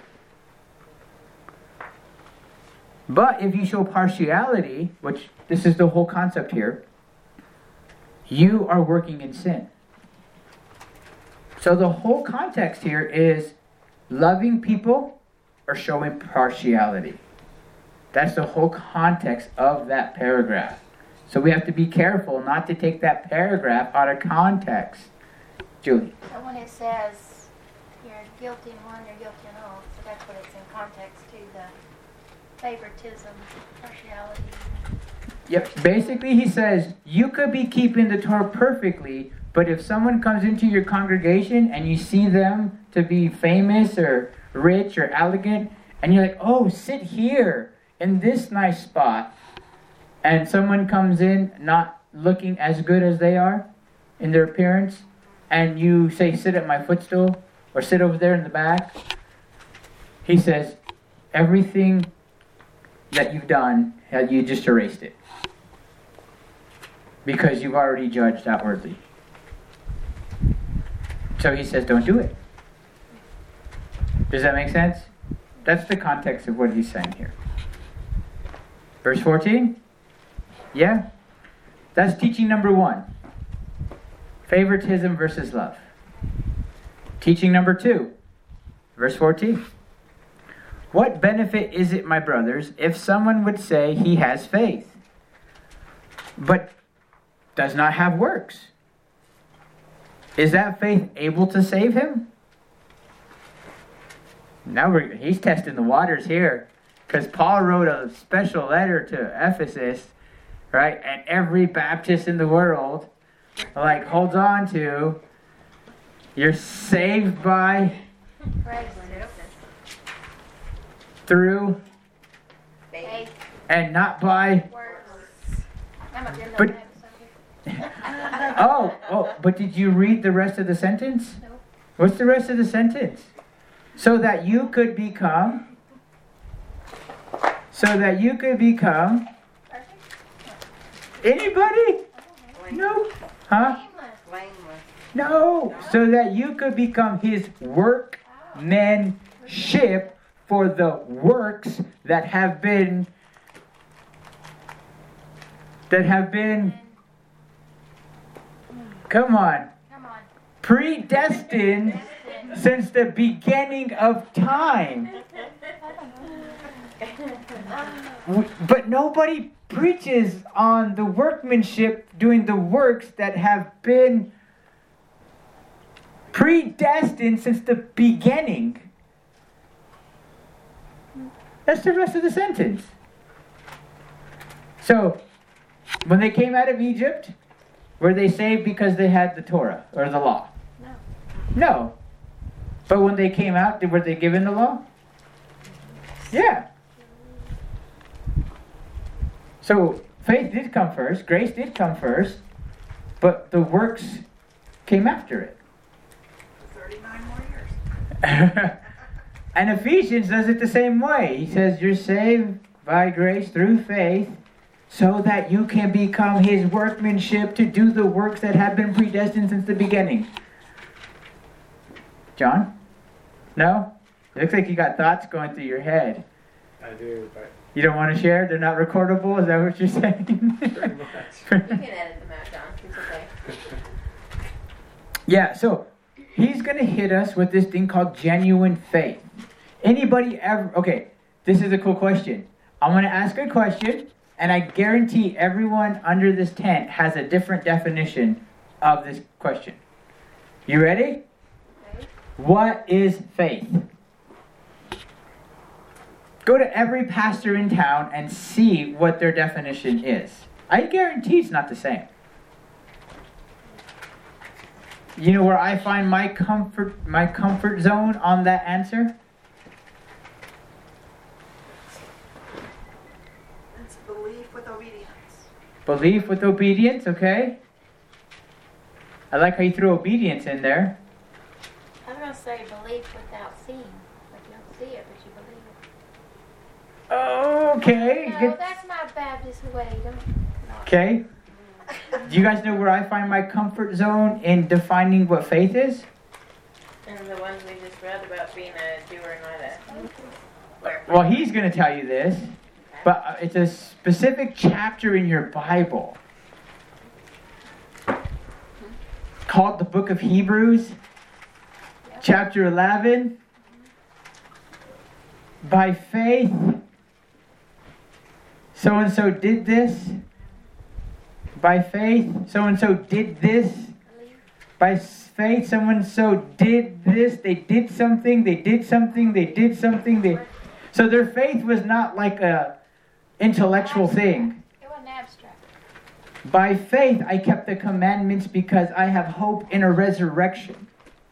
But if you show partiality, which this is the whole concept here, you are working in sin. So the whole context here is loving people or showing partiality. That's the whole context of that paragraph. So we have to be careful not to take that paragraph out of context. Julie. So when it says you're guilty in one, you're guilty in all, so that's what it's in context to, the favoritism, partiality. Yep. Basically, he says, you could be keeping the Torah perfectly, but if someone comes into your congregation and you see them to be famous or rich or elegant, and you're like, oh, sit here in this nice spot, and someone comes in not looking as good as they are in their appearance, and you say, sit at my footstool, or sit over there in the back, he says, everything that you've done, you just erased it. Because you've already judged outwardly. So he says, don't do it. Does that make sense? That's the context of what he's saying here. Verse fourteen? Yeah? That's teaching number one. Favoritism versus love. Teaching number two. Verse fourteen. What benefit is it, my brothers, if someone would say he has faith, but does not have works? Is that faith able to save him? Now we're, he's testing the waters here, because Paul wrote a special letter to Ephesus, right? And every Baptist in the world, like, holds on to, you're saved by, through, Faith. and not by. Works. But oh, oh, but did you read the rest of the sentence? No. What's the rest of the sentence? So that you could become, so that you could become, anybody? No. Huh? Blameless. No. So that you could become his workmanship for the works that have been, that have been, come on, Come on. predestined since the beginning of time. But nobody preaches on the workmanship doing the works that have been predestined since the beginning. That's the rest of the sentence. So, when they came out of Egypt, were they saved because they had the Torah or the law? No. No. But when they came out, were they given the law? Yeah. So faith did come first, grace did come first, but the works came after it. thirty-nine more years. And Ephesians does it the same way. He says you're saved by grace through faith so that you can become his workmanship to do the works that have been predestined since the beginning. John? No? It looks like you got thoughts going through your head. I do, but You don't want to share? They're not recordable? Is that what you're saying? pretty much. You can edit them out, John. It's okay. Yeah, so he's going to hit us with this thing called genuine faith. Anybody ever... Okay, this is a cool question. I'm going to ask a question, and I guarantee everyone under this tent has a different definition of this question. You ready? What is faith? Go to every pastor in town and see what their definition is. I guarantee it's not the same. You know where I find my comfort my comfort zone on that answer? It's belief with obedience. Belief with obedience, okay? I like how you threw obedience in there. I was going to say belief without seeing. Like you don't see it, but you believe it. Okay. No, good. that's my Baptist way. Don't. No. Okay. Do you guys know where I find my comfort zone in defining what faith is? And the ones we just read about being a doer, not a... Well, he's going to tell you this, but it's a specific chapter in your Bible called the Book of Hebrews, chapter eleven. By faith, so-and-so did this. By faith, so-and-so did this. By faith, someone-so did this. They did something, they did something, they did something. They... So their faith was not like a intellectual thing. It wasn't an abstract. By faith I kept the commandments because I have hope in a resurrection.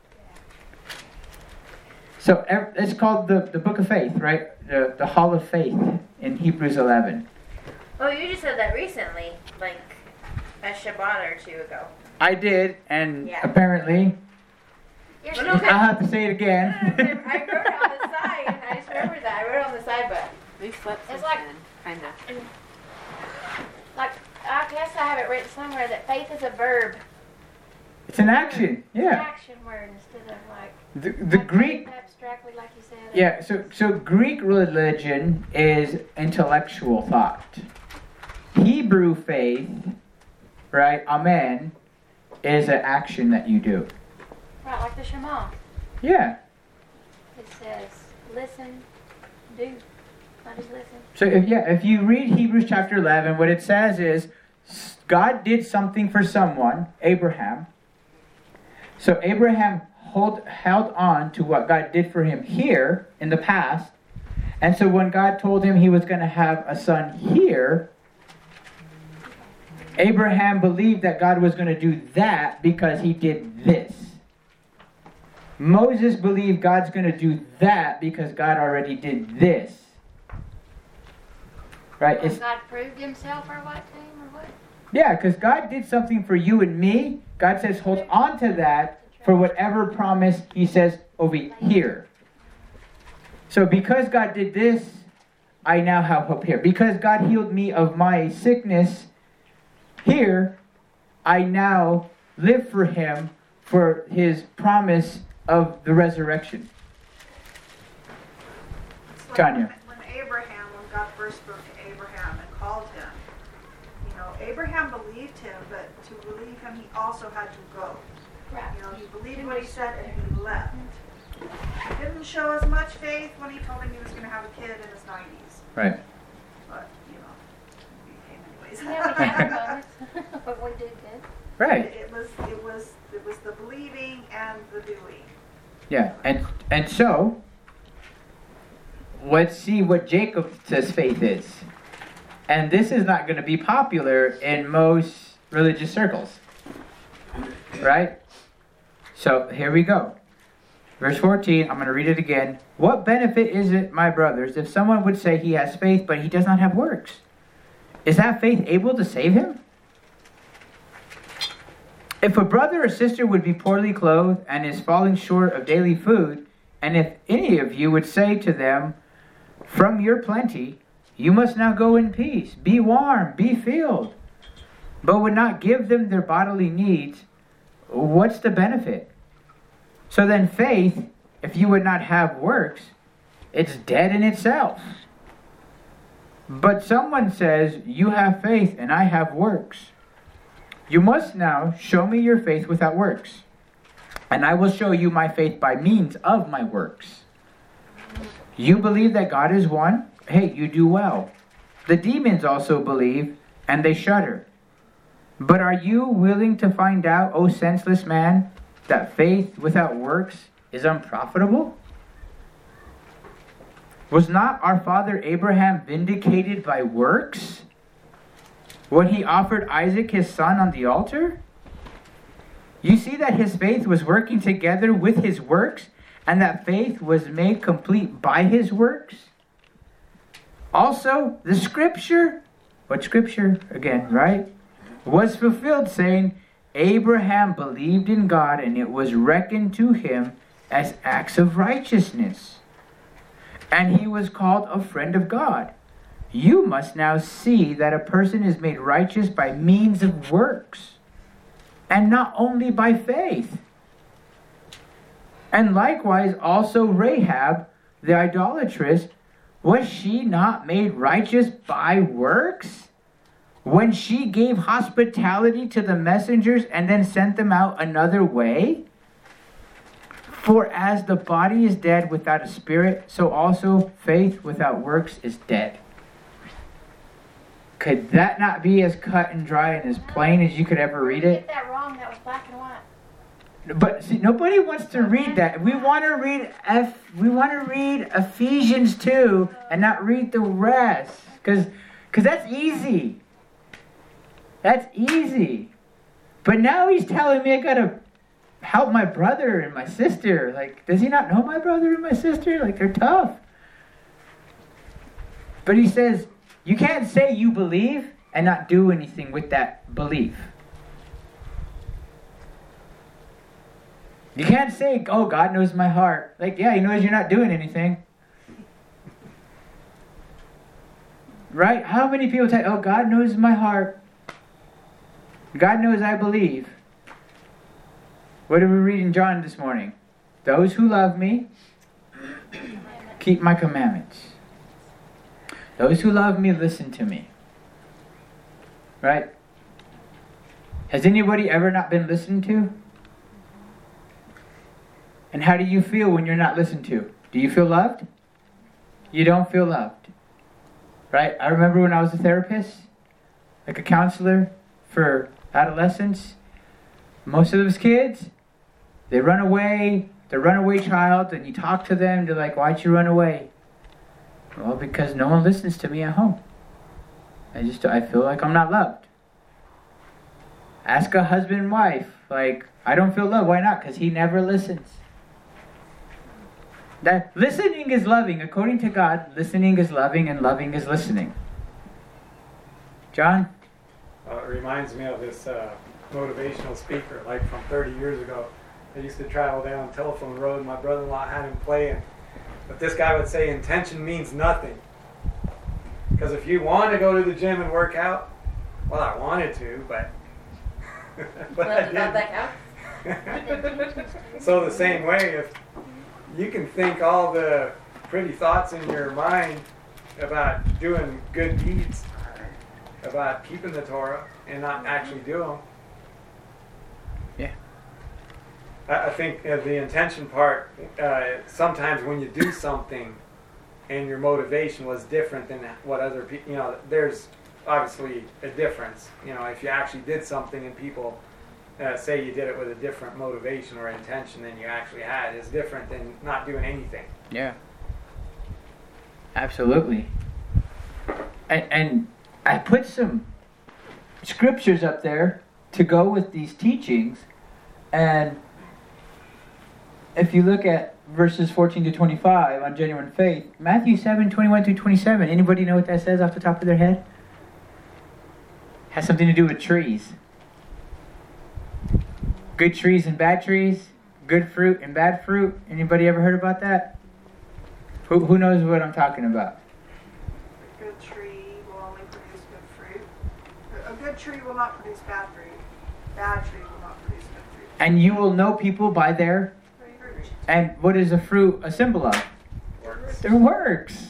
So it's called the, the book of faith, right? The, the hall of faith in Hebrews eleven. Oh, you just said that recently, like a Shabbat or two ago. I did, and Yeah. apparently, You're Well, no, stupid. I'll have to say it I again. wrote it on the side. I just remembered that. I wrote it on the side, but We slept since It's like- then, kind of. Like, I guess I have it written somewhere that faith is a verb. It's an action, It's an yeah. action word instead of like. The, the like Greek, abstractly, like you said. yeah, so, so Greek religion is intellectual thought. Hebrew faith, right, amen, is an action that you do. Right, like the Shema. Yeah. It says, listen, do. Not just listen. So if yeah, if you read Hebrews chapter eleven, what it says is God did something for someone, Abraham. So Abraham hold, held on to what God did for him here in the past. And so when God told him he was going to have a son here, Abraham believed that God was going to do that because he did this. Moses believed God's going to do that because God already did this. Right? Well, It's, God proved himself or what to him or what? yeah, because God did something for you and me. God says hold on to that for whatever promise he says over here. So because God did this, I now have hope here. Because God healed me of my sickness here, I now live for him for his promise of the resurrection. It's like Tanya. When, when Abraham, when God first spoke to Abraham and called him, you know, Abraham believed him, but to believe him, he also had to go. Right. You know, he believed what he said and he left. He didn't show as much faith when he told him he was going to have a kid in his nineties. Right. But, you know, he came anyways. Yeah, we have moments, but we do good. Right. It, it was, it was, it was the believing and the doing. Yeah. And and so let's see what Jacob says faith is. And this is not going to be popular in most religious circles. Right? So here we go. Verse fourteen, I'm going to read it again. What benefit is it, my brothers, if someone would say he has faith, but he does not have works? Is that faith able to save him? If a brother or sister would be poorly clothed and is falling short of daily food, and if any of you would say to them, from your plenty, you must now go in peace, be warm, be filled, but would not give them their bodily needs, what's the benefit? So then faith, if you would not have works, it's dead in itself. But someone says, you have faith and I have works. You must now show me your faith without works, and I will show you my faith by means of my works. You believe that God is one? Hey, you do well. The demons also believe, and they shudder. But are you willing to find out, O senseless man, that faith without works is unprofitable? Was not our father Abraham vindicated by works when he offered Isaac his son on the altar? You see that his faith was working together with his works, and that faith was made complete by his works? Also, the scripture, what scripture again, right? Was fulfilled, saying, Abraham believed in God, and it was reckoned to him as acts of righteousness. And he was called a friend of God. You must now see that a person is made righteous by means of works, and not only by faith. And likewise also Rahab, the idolatress, was she not made righteous by works, when she gave hospitality to the messengers and then sent them out another way? For as the body is dead without a spirit, so also faith without works is dead. Could that not be as cut and dry and as plain as you could ever read You it? get that wrong, that was black and white. But see, nobody wants to read that. We want to read F. We want to read Ephesians two and not read the rest, because because that's easy. That's easy. But now he's telling me I gotta help my brother and my sister. Like, does he not know my brother and my sister? Like, they're tough. But he says, you can't say you believe and not do anything with that belief. You can't say, oh, God knows my heart. Like, yeah, he knows you're not doing anything. Right? How many people say, oh, God knows my heart. God knows I believe. What did we read in John this morning? Those who love me keep my commandments. Those who love me listen to me. Right? Has anybody ever not been listened to? And how do you feel when you're not listened to? Do you feel loved? You don't feel loved. Right? I remember when I was a therapist, like a counselor for adolescents, most of those kids, they run away, they're runaway child, and you talk to them, they're like, why'd you run away? Well, because no one listens to me at home. I just, I feel like I'm not loved. Ask a husband and wife, like, I don't feel loved. Why not? Because he never listens. That listening is loving. According to God, listening is loving and loving is listening. John? Uh, it reminds me of this uh, motivational speaker, like from thirty years ago. I used to travel down Telephone Road, and my brother-in-law had him playing. But this guy would say, intention means nothing. Because if you want to go to the gym and work out, well, I wanted to, but, but I didn't. That count? So the same way, if you can think all the pretty thoughts in your mind about doing good deeds, about keeping the Torah, and not actually do them. Yeah. I, I think uh, the intention part, uh, sometimes when you do something and your motivation was different than what other people, you know, there's obviously a difference. You know, if you actually did something and people uh, say you did it with a different motivation or intention than you actually had, is different than not doing anything. Yeah. Absolutely. And, and I put some scriptures up there to go with these teachings. And if you look at verses fourteen to twenty-five on genuine faith, Matthew seven, twenty-one through twenty-seven, anybody know what that says off the top of their head? Has something to do with trees. Good trees and bad trees. Good fruit and bad fruit. Anybody ever heard about that? Who, who knows what I'm talking about? A good tree will only produce good fruit. A good tree will not produce bad fruit. Bad tree will not produce good fruit. And you will know people by their... Fruit. And what is a fruit a symbol of? Works. Their works.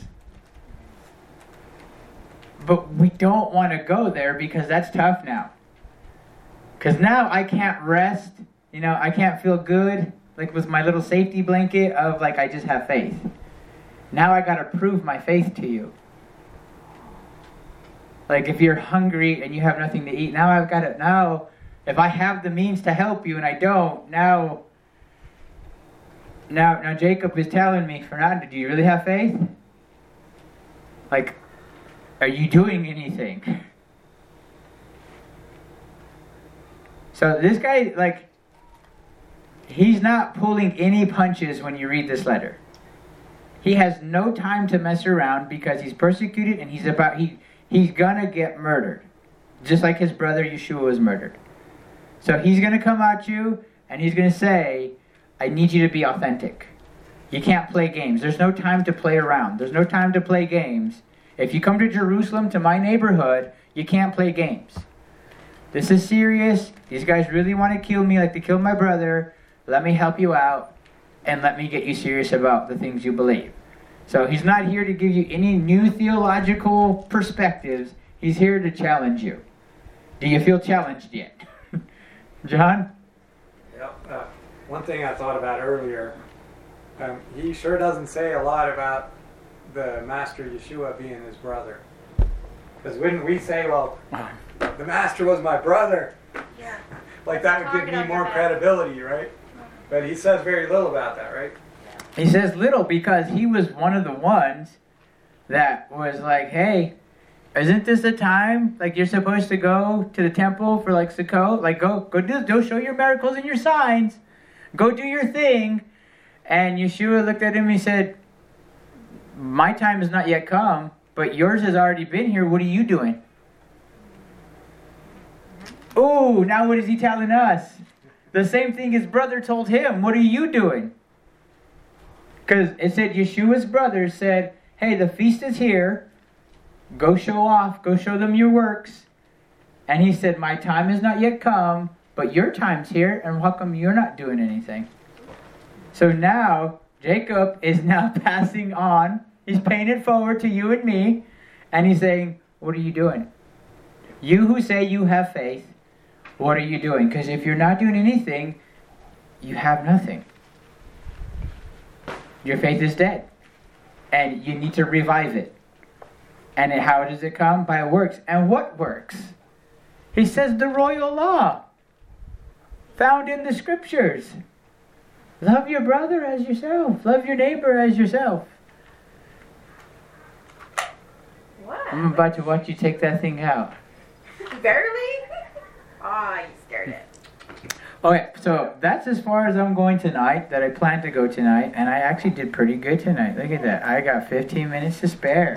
But we don't want to go there because that's tough now. Because now I can't rest. You know, I can't feel good. Like with my little safety blanket of like, I just have faith. Now I got to prove my faith to you. Like if you're hungry and you have nothing to eat, now I've got to, now if I have the means to help you and I don't, now, now, now Jacob is telling me, Fernando, do you really have faith? Like, are you doing anything? So this guy, like, he's not pulling any punches when you read this letter. He has no time to mess around because he's persecuted and he's about he he's gonna get murdered, just like his brother Yeshua was murdered. So he's gonna come at you and he's gonna say, "I need you to be authentic. You can't play games. There's no time to play around. There's no time to play games. If you come to Jerusalem, to my neighborhood, you can't play games. This is serious. These guys really want to kill me like they killed my brother. Let me help you out, and let me get you serious about the things you believe." So he's not here to give you any new theological perspectives. He's here to challenge you. Do you feel challenged yet? John? Yep. Uh, one thing I thought about earlier, um, he sure doesn't say a lot about the Master Yeshua being his brother. Because wouldn't we say, well, the Master was my brother? Yeah. Like that would give me more credibility, right? But he says very little about that, right? He says little because he was one of the ones that was like, hey, isn't this the time, like, you're supposed to go to the temple for, like, Sukkot? Like, go, go do, go show your miracles and your signs. Go do your thing. And Yeshua looked at him and he said, my time has not yet come, but yours has already been here. What are you doing? Oh, now what is he telling us? The same thing his brother told him. What are you doing? Because it said Yeshua's brother said, hey, the feast is here. Go show off. Go show them your works. And he said, my time has not yet come, but your time's here, and how come you're not doing anything? So now, Jacob is now passing on. He's paying it forward to you and me. And he's saying, what are you doing? You who say you have faith, what are you doing? Because if you're not doing anything, you have nothing. Your faith is dead. And you need to revive it. And how does it come? By works. And what works? He says the royal law. Found in the scriptures. Love your brother as yourself. Love your neighbor as yourself. What? I'm about to watch you take that thing out. Barely? Ah, oh, you scared it. Okay, so that's as far as I'm going tonight, that I plan to go tonight, and I actually did pretty good tonight. Look at that. I got fifteen minutes to spare.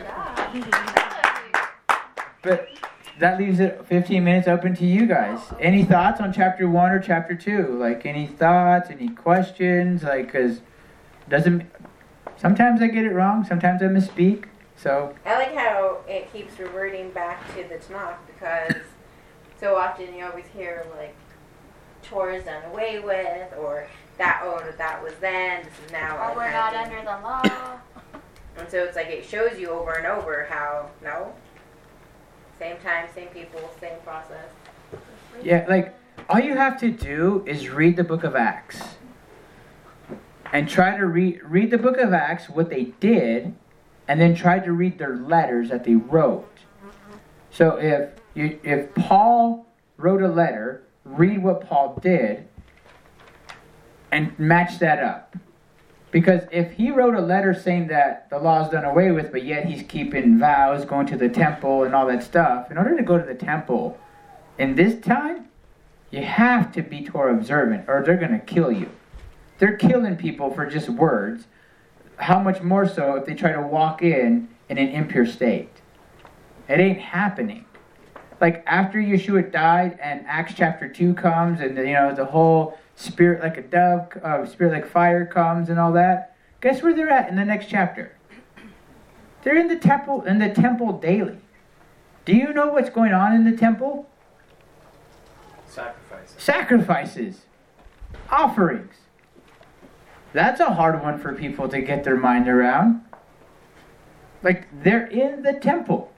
But that leaves it fifteen minutes open to you guys. Any thoughts on chapter one or chapter two? Like, any thoughts, any questions? Like, because doesn't... Sometimes I get it wrong. Sometimes I misspeak. So... I like how it keeps reverting back to the Tanakh, because so often you always hear, like, chores done away with, or that, oh, that was then, this is now. Or we're not under the law. And so it's like it shows you over and over how, no, same time, same people, same process. Yeah, like, all you have to do is read the book of Acts. And try to read read the book of Acts, what they did, and then try to read their letters that they wrote. So if you, if Paul wrote a letter, read what Paul did, and match that up. Because if he wrote a letter saying that the law is done away with, but yet he's keeping vows, going to the temple and all that stuff, in order to go to the temple in this time, you have to be Torah observant, or they're going to kill you. They're killing people for just words. How much more so if they try to walk in in an impure state? It ain't happening. Like, after Yeshua died and Acts chapter two comes, and, you know, the whole spirit like a dove, uh, spirit like fire comes and all that, guess where they're at in the next chapter? They're in the temple, in the temple daily. Do you know what's going on in the temple? Sacrifices. Sacrifices. Offerings. That's a hard one for people to get their mind around. Like, they're in the temple.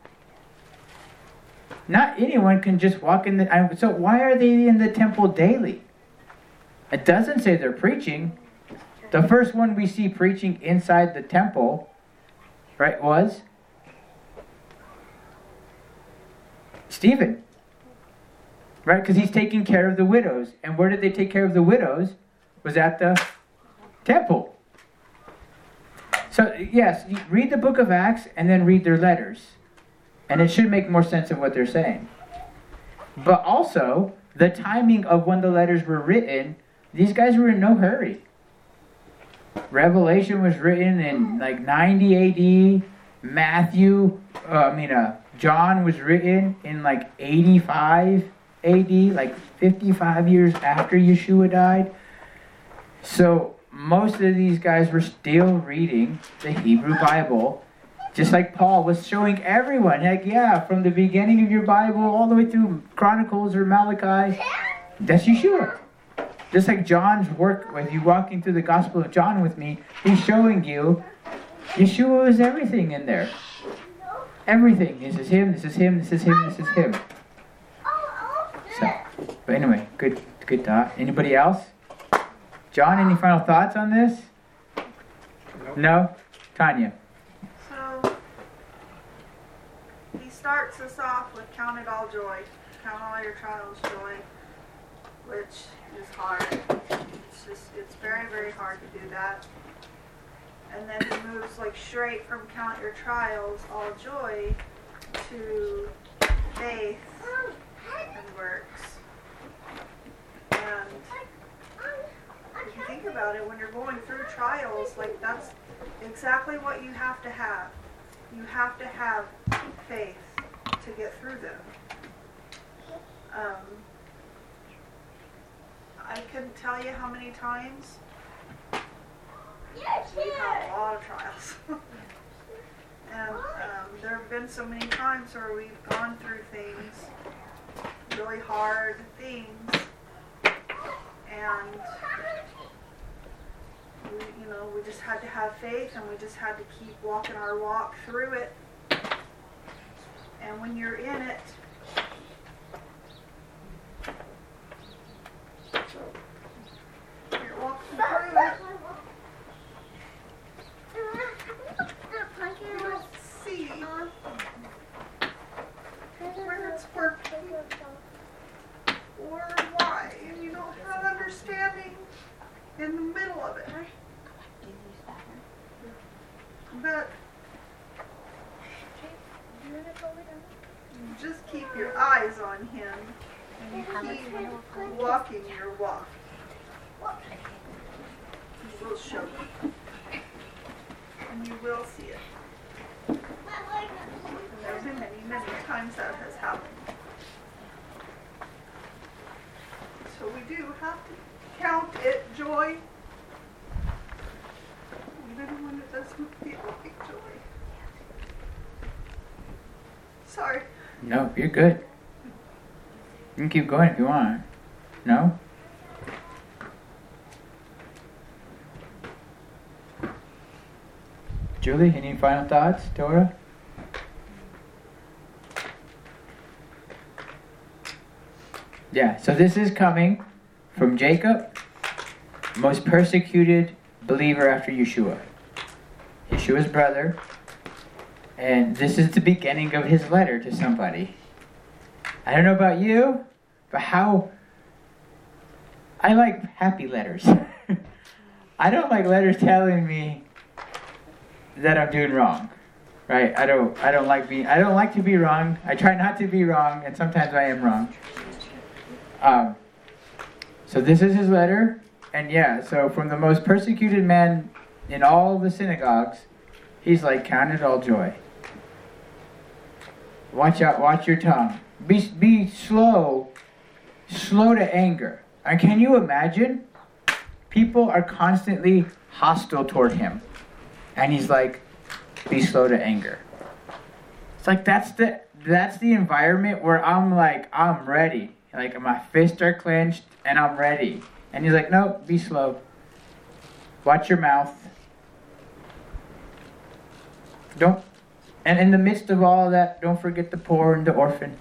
Not anyone can just walk in the... So why are they in the temple daily? It doesn't say they're preaching. The first one we see preaching inside the temple, right, was Stephen. Right, because he's taking care of the widows. And where did they take care of the widows? Was at the temple. So, yes, read the book of Acts and then read their letters. And it should make more sense of what they're saying. But also, the timing of when the letters were written, these guys were in no hurry. Revelation was written in like ninety A D. Matthew, uh, I mean, uh, John was written in like eighty-five A D, like fifty-five years after Yeshua died. So most of these guys were still reading the Hebrew Bible, just like Paul was showing everyone. Heck yeah, from the beginning of your Bible all the way through Chronicles or Malachi, that's Yeshua. Just like John's work, if you're walking through the Gospel of John with me, he's showing you Yeshua is everything in there. Everything. This is him, this is him, this is him, this is him. So, but anyway, good good thought. Anybody else? John, any final thoughts on this? Nope. No? Tanya? So, he starts us off with count it all joy. Count all your trials joy, which is hard. It's just, it's very, very hard to do that. And then he moves like straight from count your trials all joy to faith and works. And if you think about it, when you're going through trials, like that's exactly what you have to have. You have to have faith to get through them. Um, I couldn't tell you how many times we've had a lot of trials. And um, there have been so many times where we've gone through things, really hard things, and we, you know, we just had to have faith, and we just had to keep walking our walk through it. And when you're in it, you're walking through it, you don't see where it's working or why, and you don't have understanding in the middle of it. But just keep your eyes on him and keep walking your walk. He will show you. And you will see it. And there's been many, many times that has happened. So we do have to count it joy, even when it doesn't feel like joy. Sorry. No, you're good. You can keep going if you want. No? Julie, any final thoughts? Dora? Yeah, so this is coming from Jacob, most persecuted believer after Yeshua. Yeshua's brother. And this is the beginning of his letter to somebody. I don't know about you, but how... I like happy letters. I don't like letters telling me that I'm doing wrong, right? I don't. I don't like being. I don't like to be wrong. I try not to be wrong, and sometimes I am wrong. Um. So this is his letter, and yeah. So from the most persecuted man in all the synagogues, he's like, count it all joy. Watch out. Watch your tongue. Be be slow, slow to anger. And can you imagine? People are constantly hostile toward him. And he's like, be slow to anger. It's like that's the that's the environment where I'm like, I'm ready. Like my fists are clenched and I'm ready. And he's like, no, be slow. Watch your mouth. Don't and in the midst of all of that, don't forget the poor and the orphan.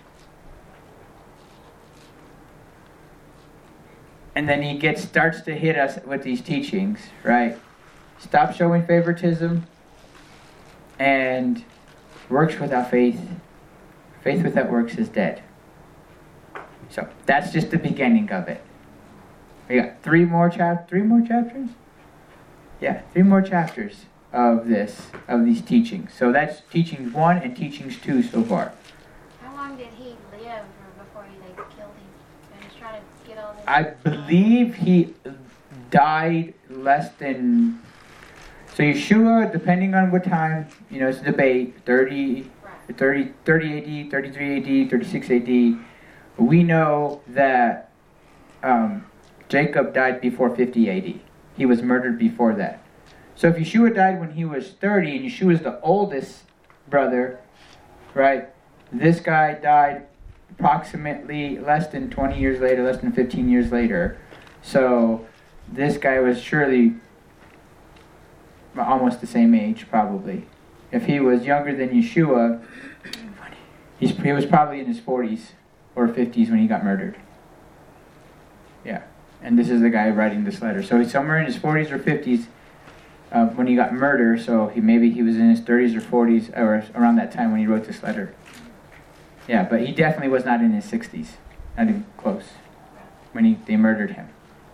And then he gets starts to hit us with these teachings, right? Stop showing favoritism, and works without faith. Faith without works is dead. So that's just the beginning of it. We got three more chap, three more chapters. Yeah, three more chapters of this, of these teachings. So that's teachings one and teachings two so far. How long did he live before they killed him? And he's trying to get all this. I believe he died less than. So Yeshua, depending on what time, you know, it's a debate, thirty, thirty, thirty A D, thirty-three A D, thirty-six A D. We know that um, Jacob died before fifty A D. He was murdered before that. So if Yeshua died when he was thirty, and Yeshua is the oldest brother, right? This guy died approximately less than twenty years later, less than fifteen years later. So this guy was surely almost the same age, probably. If he was younger than Yeshua, he's, he was probably in his forties or fifties when he got murdered. Yeah. And this is the guy writing this letter. So he's somewhere in his forties or fifties uh, when he got murdered. So he maybe he was in his thirties or forties or around that time when he wrote this letter. Yeah, but he definitely was not in his sixties. Not even close. When he, they murdered him.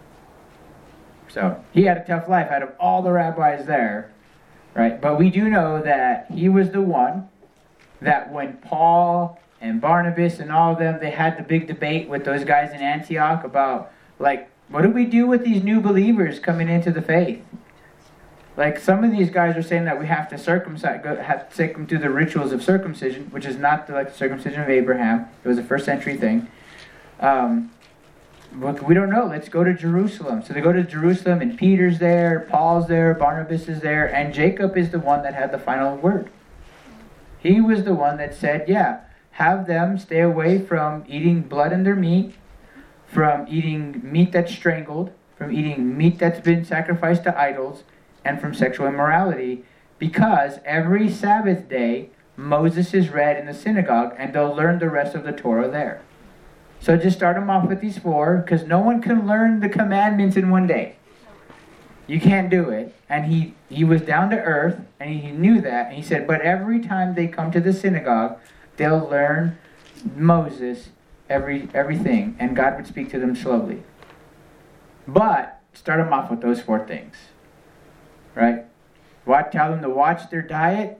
So he had a tough life out of all the rabbis there, right? But we do know that he was the one that when Paul and Barnabas and all of them, they had the big debate with those guys in Antioch about, like, what do we do with these new believers coming into the faith? Like, some of these guys are saying that we have to circumcise, go, have to take them through the rituals of circumcision, which is not the, like the circumcision of Abraham. It was a first century thing. Um, but we don't know. Let's go to Jerusalem. So they go to Jerusalem, and Peter's there, Paul's there, Barnabas is there, and Jacob is the one that had the final word. He was the one that said, yeah, have them stay away from eating blood in their meat, from eating meat that's strangled, from eating meat that's been sacrificed to idols, and from sexual immorality, because every Sabbath day Moses is read in the synagogue, and they'll learn the rest of the Torah there. So just start them off with these four, because no one can learn the commandments in one day. You can't do it. And he, he was down to earth, and he knew that, and he said, but every time they come to the synagogue, they'll learn Moses, every everything, and God would speak to them slowly. But start them off with those four things. Right? What, tell them to watch their diet,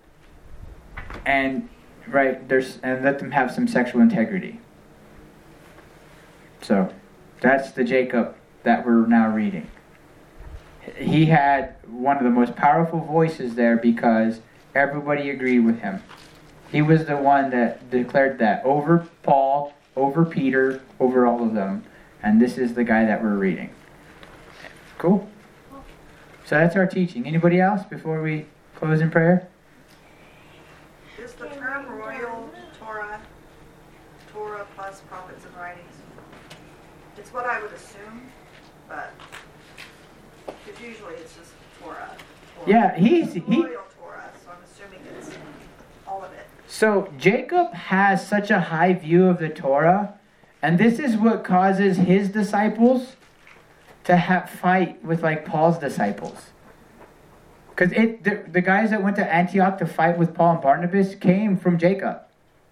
and right there's and let them have some sexual integrity. So that's the Jacob that we're now reading. He had one of the most powerful voices there because everybody agreed with him. He was the one that declared that over Paul, over Peter, over all of them. And this is the guy that we're reading. Cool? So that's our teaching. Anybody else before we close in prayer? Is the term royal Torah, Torah plus prophets and writings? It's what I would assume, but because usually it's just Torah. Torah. Yeah, he's It's he. royal Torah, so I'm assuming it's all of it. So Jacob has such a high view of the Torah, and this is what causes his disciples to have fight with like Paul's disciples. Because it the, the guys that went to Antioch to fight with Paul and Barnabas came from Jacob.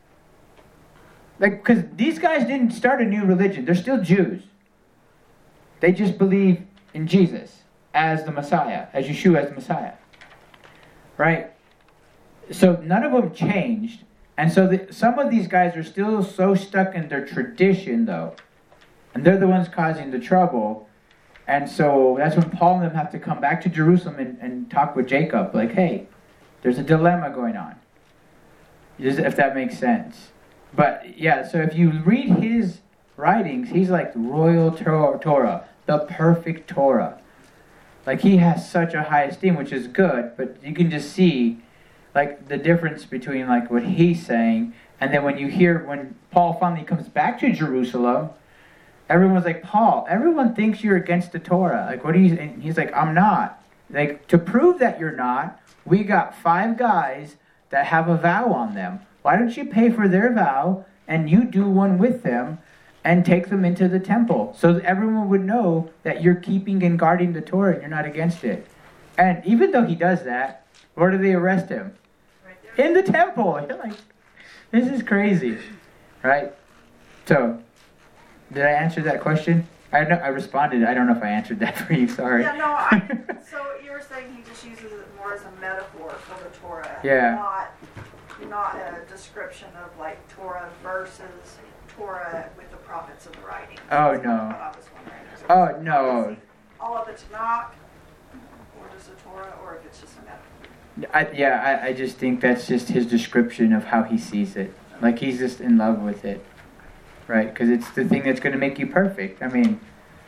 Like, because these guys didn't start a new religion. They're still Jews. They just believe in Jesus as the Messiah, as Yeshua as the Messiah. Right? So none of them changed. And so the, some of these guys are still so stuck in their tradition, though. And they're the ones causing the trouble. And so that's when Paul and them have to come back to Jerusalem and, and talk with Jacob. Like, hey, there's a dilemma going on. If that makes sense. But, yeah, so if you read his writings, he's like royal Torah, the perfect Torah. Like, he has such a high esteem, which is good, but you can just see, like, the difference between, like, what he's saying, and then when you hear, when Paul finally comes back to Jerusalem, everyone's like, Paul, everyone thinks you're against the Torah. Like, what are you, and he's like, I'm not. Like, to prove that you're not, we got five guys that have a vow on them. Why don't you pay for their vow, and you do one with them, and take them into the temple, so that everyone would know that you're keeping and guarding the Torah, and you're not against it. And even though he does that, where do they arrest him? Right in the temple. You're like, this is crazy. Right? So, did I answer that question? I know I responded. I don't know if I answered that for you. Sorry. Yeah, no, I, so you were saying he just uses it more as a metaphor for the Torah. Yeah. Not, not a description of like Torah versus Torah with the prophets and the writings. Oh, That's no. what I was wondering. So Oh, no. all of it's not, or just a Torah, or if it's just a metaphor. I, yeah, I, I just think that's just his description of how he sees it. Like, he's just in love with it. Right? Because it's the thing that's going to make you perfect. I mean,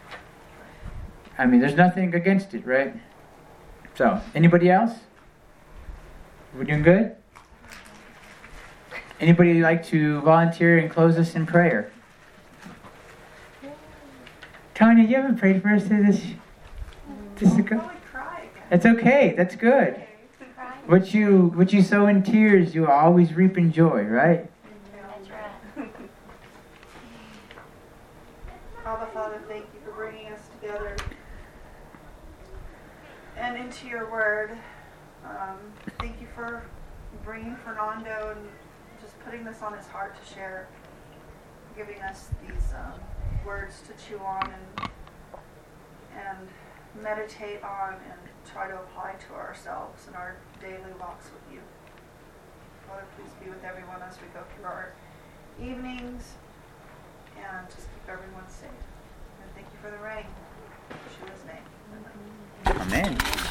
I mean, there's nothing against it, right? So, anybody else? We're doing good? Anybody like to volunteer and close us in prayer? Tanya, you haven't prayed for us this. This is good. That's okay. That's good. What you what you sow in tears, you always reap in joy, right? That's right. Abba, Father, thank you for bringing us together and into your word. Um, thank you for bringing Fernando and just putting this on his heart to share, giving us these um, words to chew on and and meditate on and try to apply to ourselves in our daily walks with you. Father, please be with everyone as we go through our evenings, and just keep everyone safe. And thank you for the rain. In Yeshua's name. Amen. Amen.